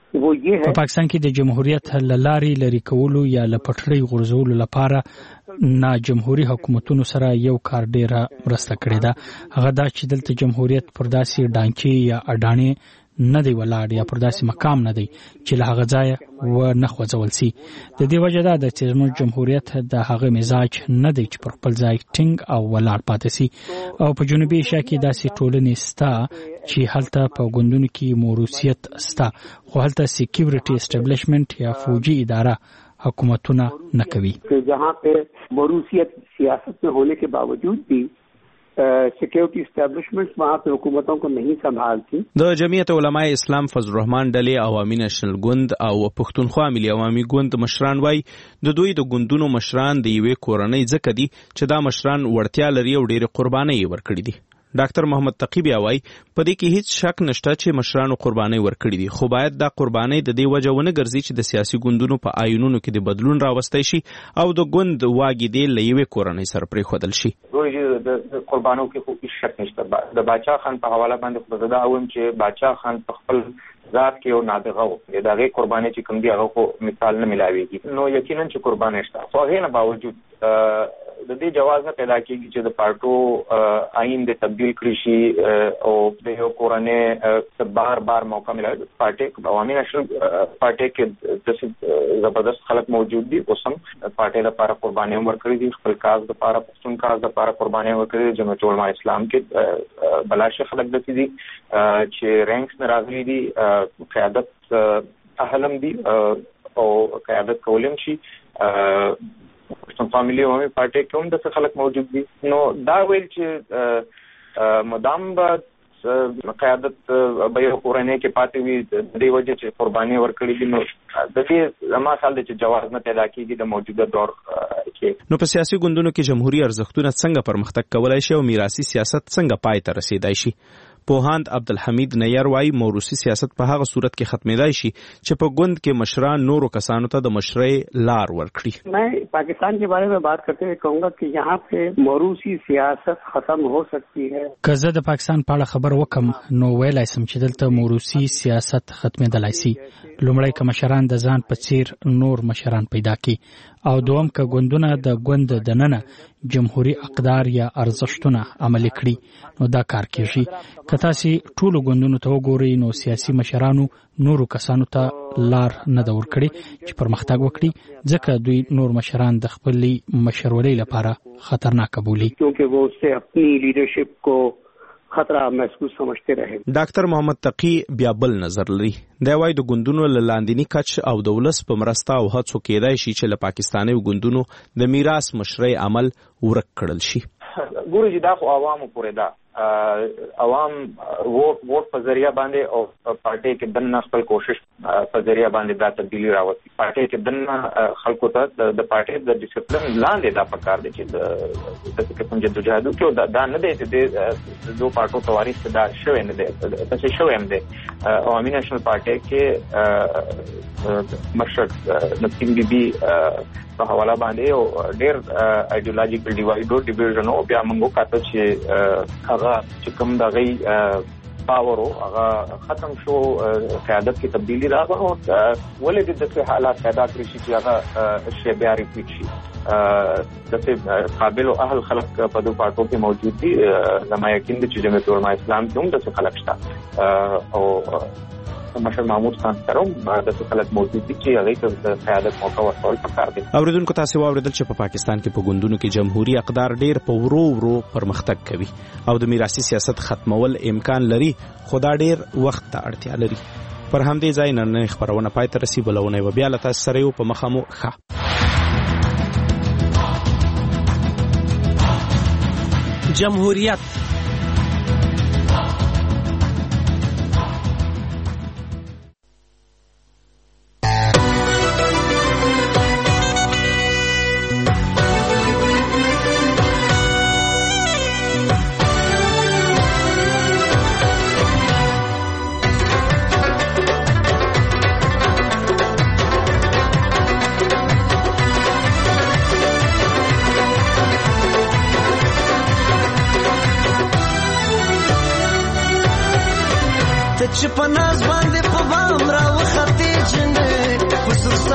वो ये है په پاکستان کې د جمهوریت لاري لري کولو یا لپټړی غورځولو لپاره نه جمهوریت حکومتونو سره یو کار ډیره مرسته کړې ده. هغه دا چې دلته جمهوریت پر داسې ډانچې یا اډانې نه دی ولاړ یا پر داسې مقام نه دی چې له هغه ځای و نه خوځول سي. د دې وجه دا ده چې زموږ جمهوریت د هغه مزاج نه دی چې پر خپل ځای ټینګ او ولاړ پاتې سي. او په جنوبي ایشیا کې داسې ټولنې ستا چې هلته په ګوندونو کې موروثیت ستا خو هلته سکیورټي اسټابلیشمنت یا فوجي اداره حکومتونه نه کوي. جہاں پہ موروثیت سیاست میں ہونے کے باوجود بھی سیکیورٹی اسٹیبلشمنٹ وہاں پہ حکومتوں کو نہیں سنبھالتی. د جمعیت علماء اسلام فضل الرحمن ډلې عوامي نېشنل ګوند او پښتونخوا ملي عوامي ګوند مشران وایي د دوی د ګوندونو مشران د یوې کورنۍ ځکه دي چې دا مشران وړتیا لري او ډېرې قربانۍ ورکړي دي. ډاکټر محمد تقی بیا وایي په دې کې هیڅ شک نشته چې مشرانو قربانۍ ورکړي دي، خو باید دا قربانۍ د دې وجه ونه ګرځي چې د سیاسي ګوندونو په آیونونو کې د بدلون راوستی شي او د ګوند واګې دې له یوې کورنۍ سره پرېښودل شي. د قربانو کې خو هیڅ شک نشته. د باچا خان په حواله باندې خو زه دا وایم چې باچا خان په خپل ذات کې یو نابغه و، د هغې قربانۍ چې کوم دي هغه خو مثال نه میلاویږي. نو یقینا چې قربانۍ شته، خو هغې نه باوجود د دې جواز نه پیدا کېږي چې د پارټو آئین د تبدیل کړي شي او د یو کورنۍ بار بار موقع ملاوي. پارټي عوامي نېشنل پارټي کې داسې زبردست خلک موجود دي، اوس هم پارټي لپاره قربانۍ ورکړي دي، خپل کاز لپاره پښتون کاز لپاره قربانۍ ورکړي دي. جمعیت علماء اسلام کې بلاشه خلک داسې دي چې رینکس نه راغلي دي، قیادت اهلم دي او قیادت کولم شي. پښتونخوا ملي عوامي پارټي کې هم داسې خلک موجود دي. نو دا ویل چې مدام به قیادت به یو کورنۍ کې پاتې وي د دې وجه چې قربانۍ ورکړي دي، نو د دې زما خیال دی چې جواز نه پیدا کېږي د موجوده دور کې. نو په سیاسي ګوندونو کې جمهوریت ارزښتونه څنګه پرمختګ کولای شي او میراثي سیاست څنګه پای ته رسیدای شي؟ پوهاند عبدالحمید نیار وايي موروثي سیاست په هغه صورت کې ختمېدای شي چې په ګوند کې مشران نورو کسانو ته د مشرۍ لار ورکړي. मैं पाकिस्तान के बारे में बात करते हुए कहूँगा कि यहाँ पे موروثي سیاست ختم हो सकती है. که زه د پاکستان په اړه خبر وکم نو ویلای سم چې دلته موروثي سیاست ختمېدلای شي. لومړی که مشران د ځان په څیر نور مشران پیدا کړي او دوم که ګوندونه د ګوند دننه جمهوریت اقدار یا ارزښتونه عملي کړي نو دا کار کیږي. که تاسو ټولو ګوندونو ته وګورئ نو سیاسي مشرانو نورو کسانو ته لار نه دا ورکړي چې پرمختګ وکړي، ځکه دوی نور مشران د خپلې مشرولۍ لپاره خطرناک بولي. کیونکه وہ اس سے اپنی لیڈرشپ کو خطرہ محسوس سمجھتے رہے. ډاکټر محمد تقی بیا بل نظر لري. دا وایي د ګوندونو له لاندینی کچ او د ولس په مرسته او هڅو کېدای شي چې له پاکستاني ګوندونو د میراث مشرۍ عمل ورک کړل شي. ګورې چې دا خو عوامو پورې ده. عوام ووټ په ذریعہ باندې او پارټي کې دننه خپل کوشش په ذریعہ باندې دا تبدیلی راوستي. پارټي کې دننه خلکو ته د پارټي د ډیسپلین لاندې دا پکار دی چې د کوم جدوجہد کې دا نه دی چې د دوه پارټو توارث دا شوی نه دی، تاسو شوی هم دی. عوامي نېشنل پارټي کې مشر نسیم بیبي په حواله باندې او ډېر ایډیولوژیکل ډیوایډ او ډیویژن او بیا موږ کاته چې هغه چې کوم د غي پاور هغه ختم شو، قیادت کې تبدیلی راغله او ولې د دې حالات پیدا کړی چې هغه شی بیا ریپیټ شي. دغه قابل او اهل خلک په دوه پارټو کې موجود دي. زما یقین دی چې جمعیت علماء اسلام کې هم دغه خلک شته او مشر محمود خان سره د خلک موجود دي چې هغه ته قیادت موقع ورکول پکار دي. اوریدونکو تاسو واوریدل چې په پاکستان کې په ګوندونو کې جمهوریت اقدار ډیر په ورو ورو پرمختګ کوي او د میراثي سیاست ختمول امکان لري، خو دا ډیر وخت ته اړتیا لري. پر همدې ځای نن خبرونه پای ته رسي، بلونه و بیا له تاسو سره یو په مخامو ښه. جمهوریت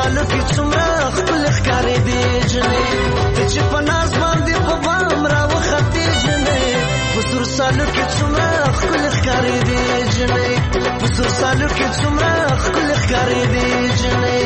سالو کې څومره خپل ښکارې دی جنې ته چې په ناز باندې په بام راوختې جنې په سور سالو کې څومره خپل ښکارې دی جنې په سور سالو کې څومره خپل ښکارې دی جنې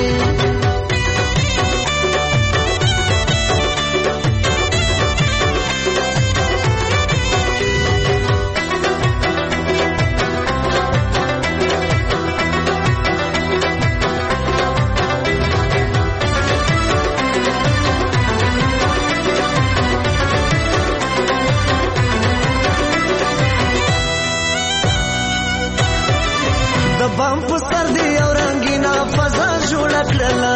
بام پستر دی او رنگینا فضا جوړه کړله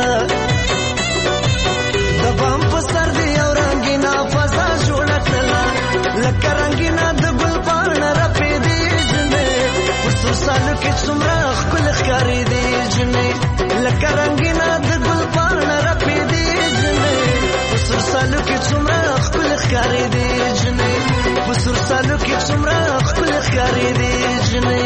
د بام پستر دی او رنگینا فضا جوړه کړله لکه رنگینا د ګل پاڼه رپې دی جنې وسو سالو کې څومره ښکل ښکارې دی جنې لکه رنگینا د ګل پاڼه رپې دی جنې وسو سالو کې څومره ښکل ښکارې دی جنې وسو سالو کې څومره ښکل ښکارې دی جنې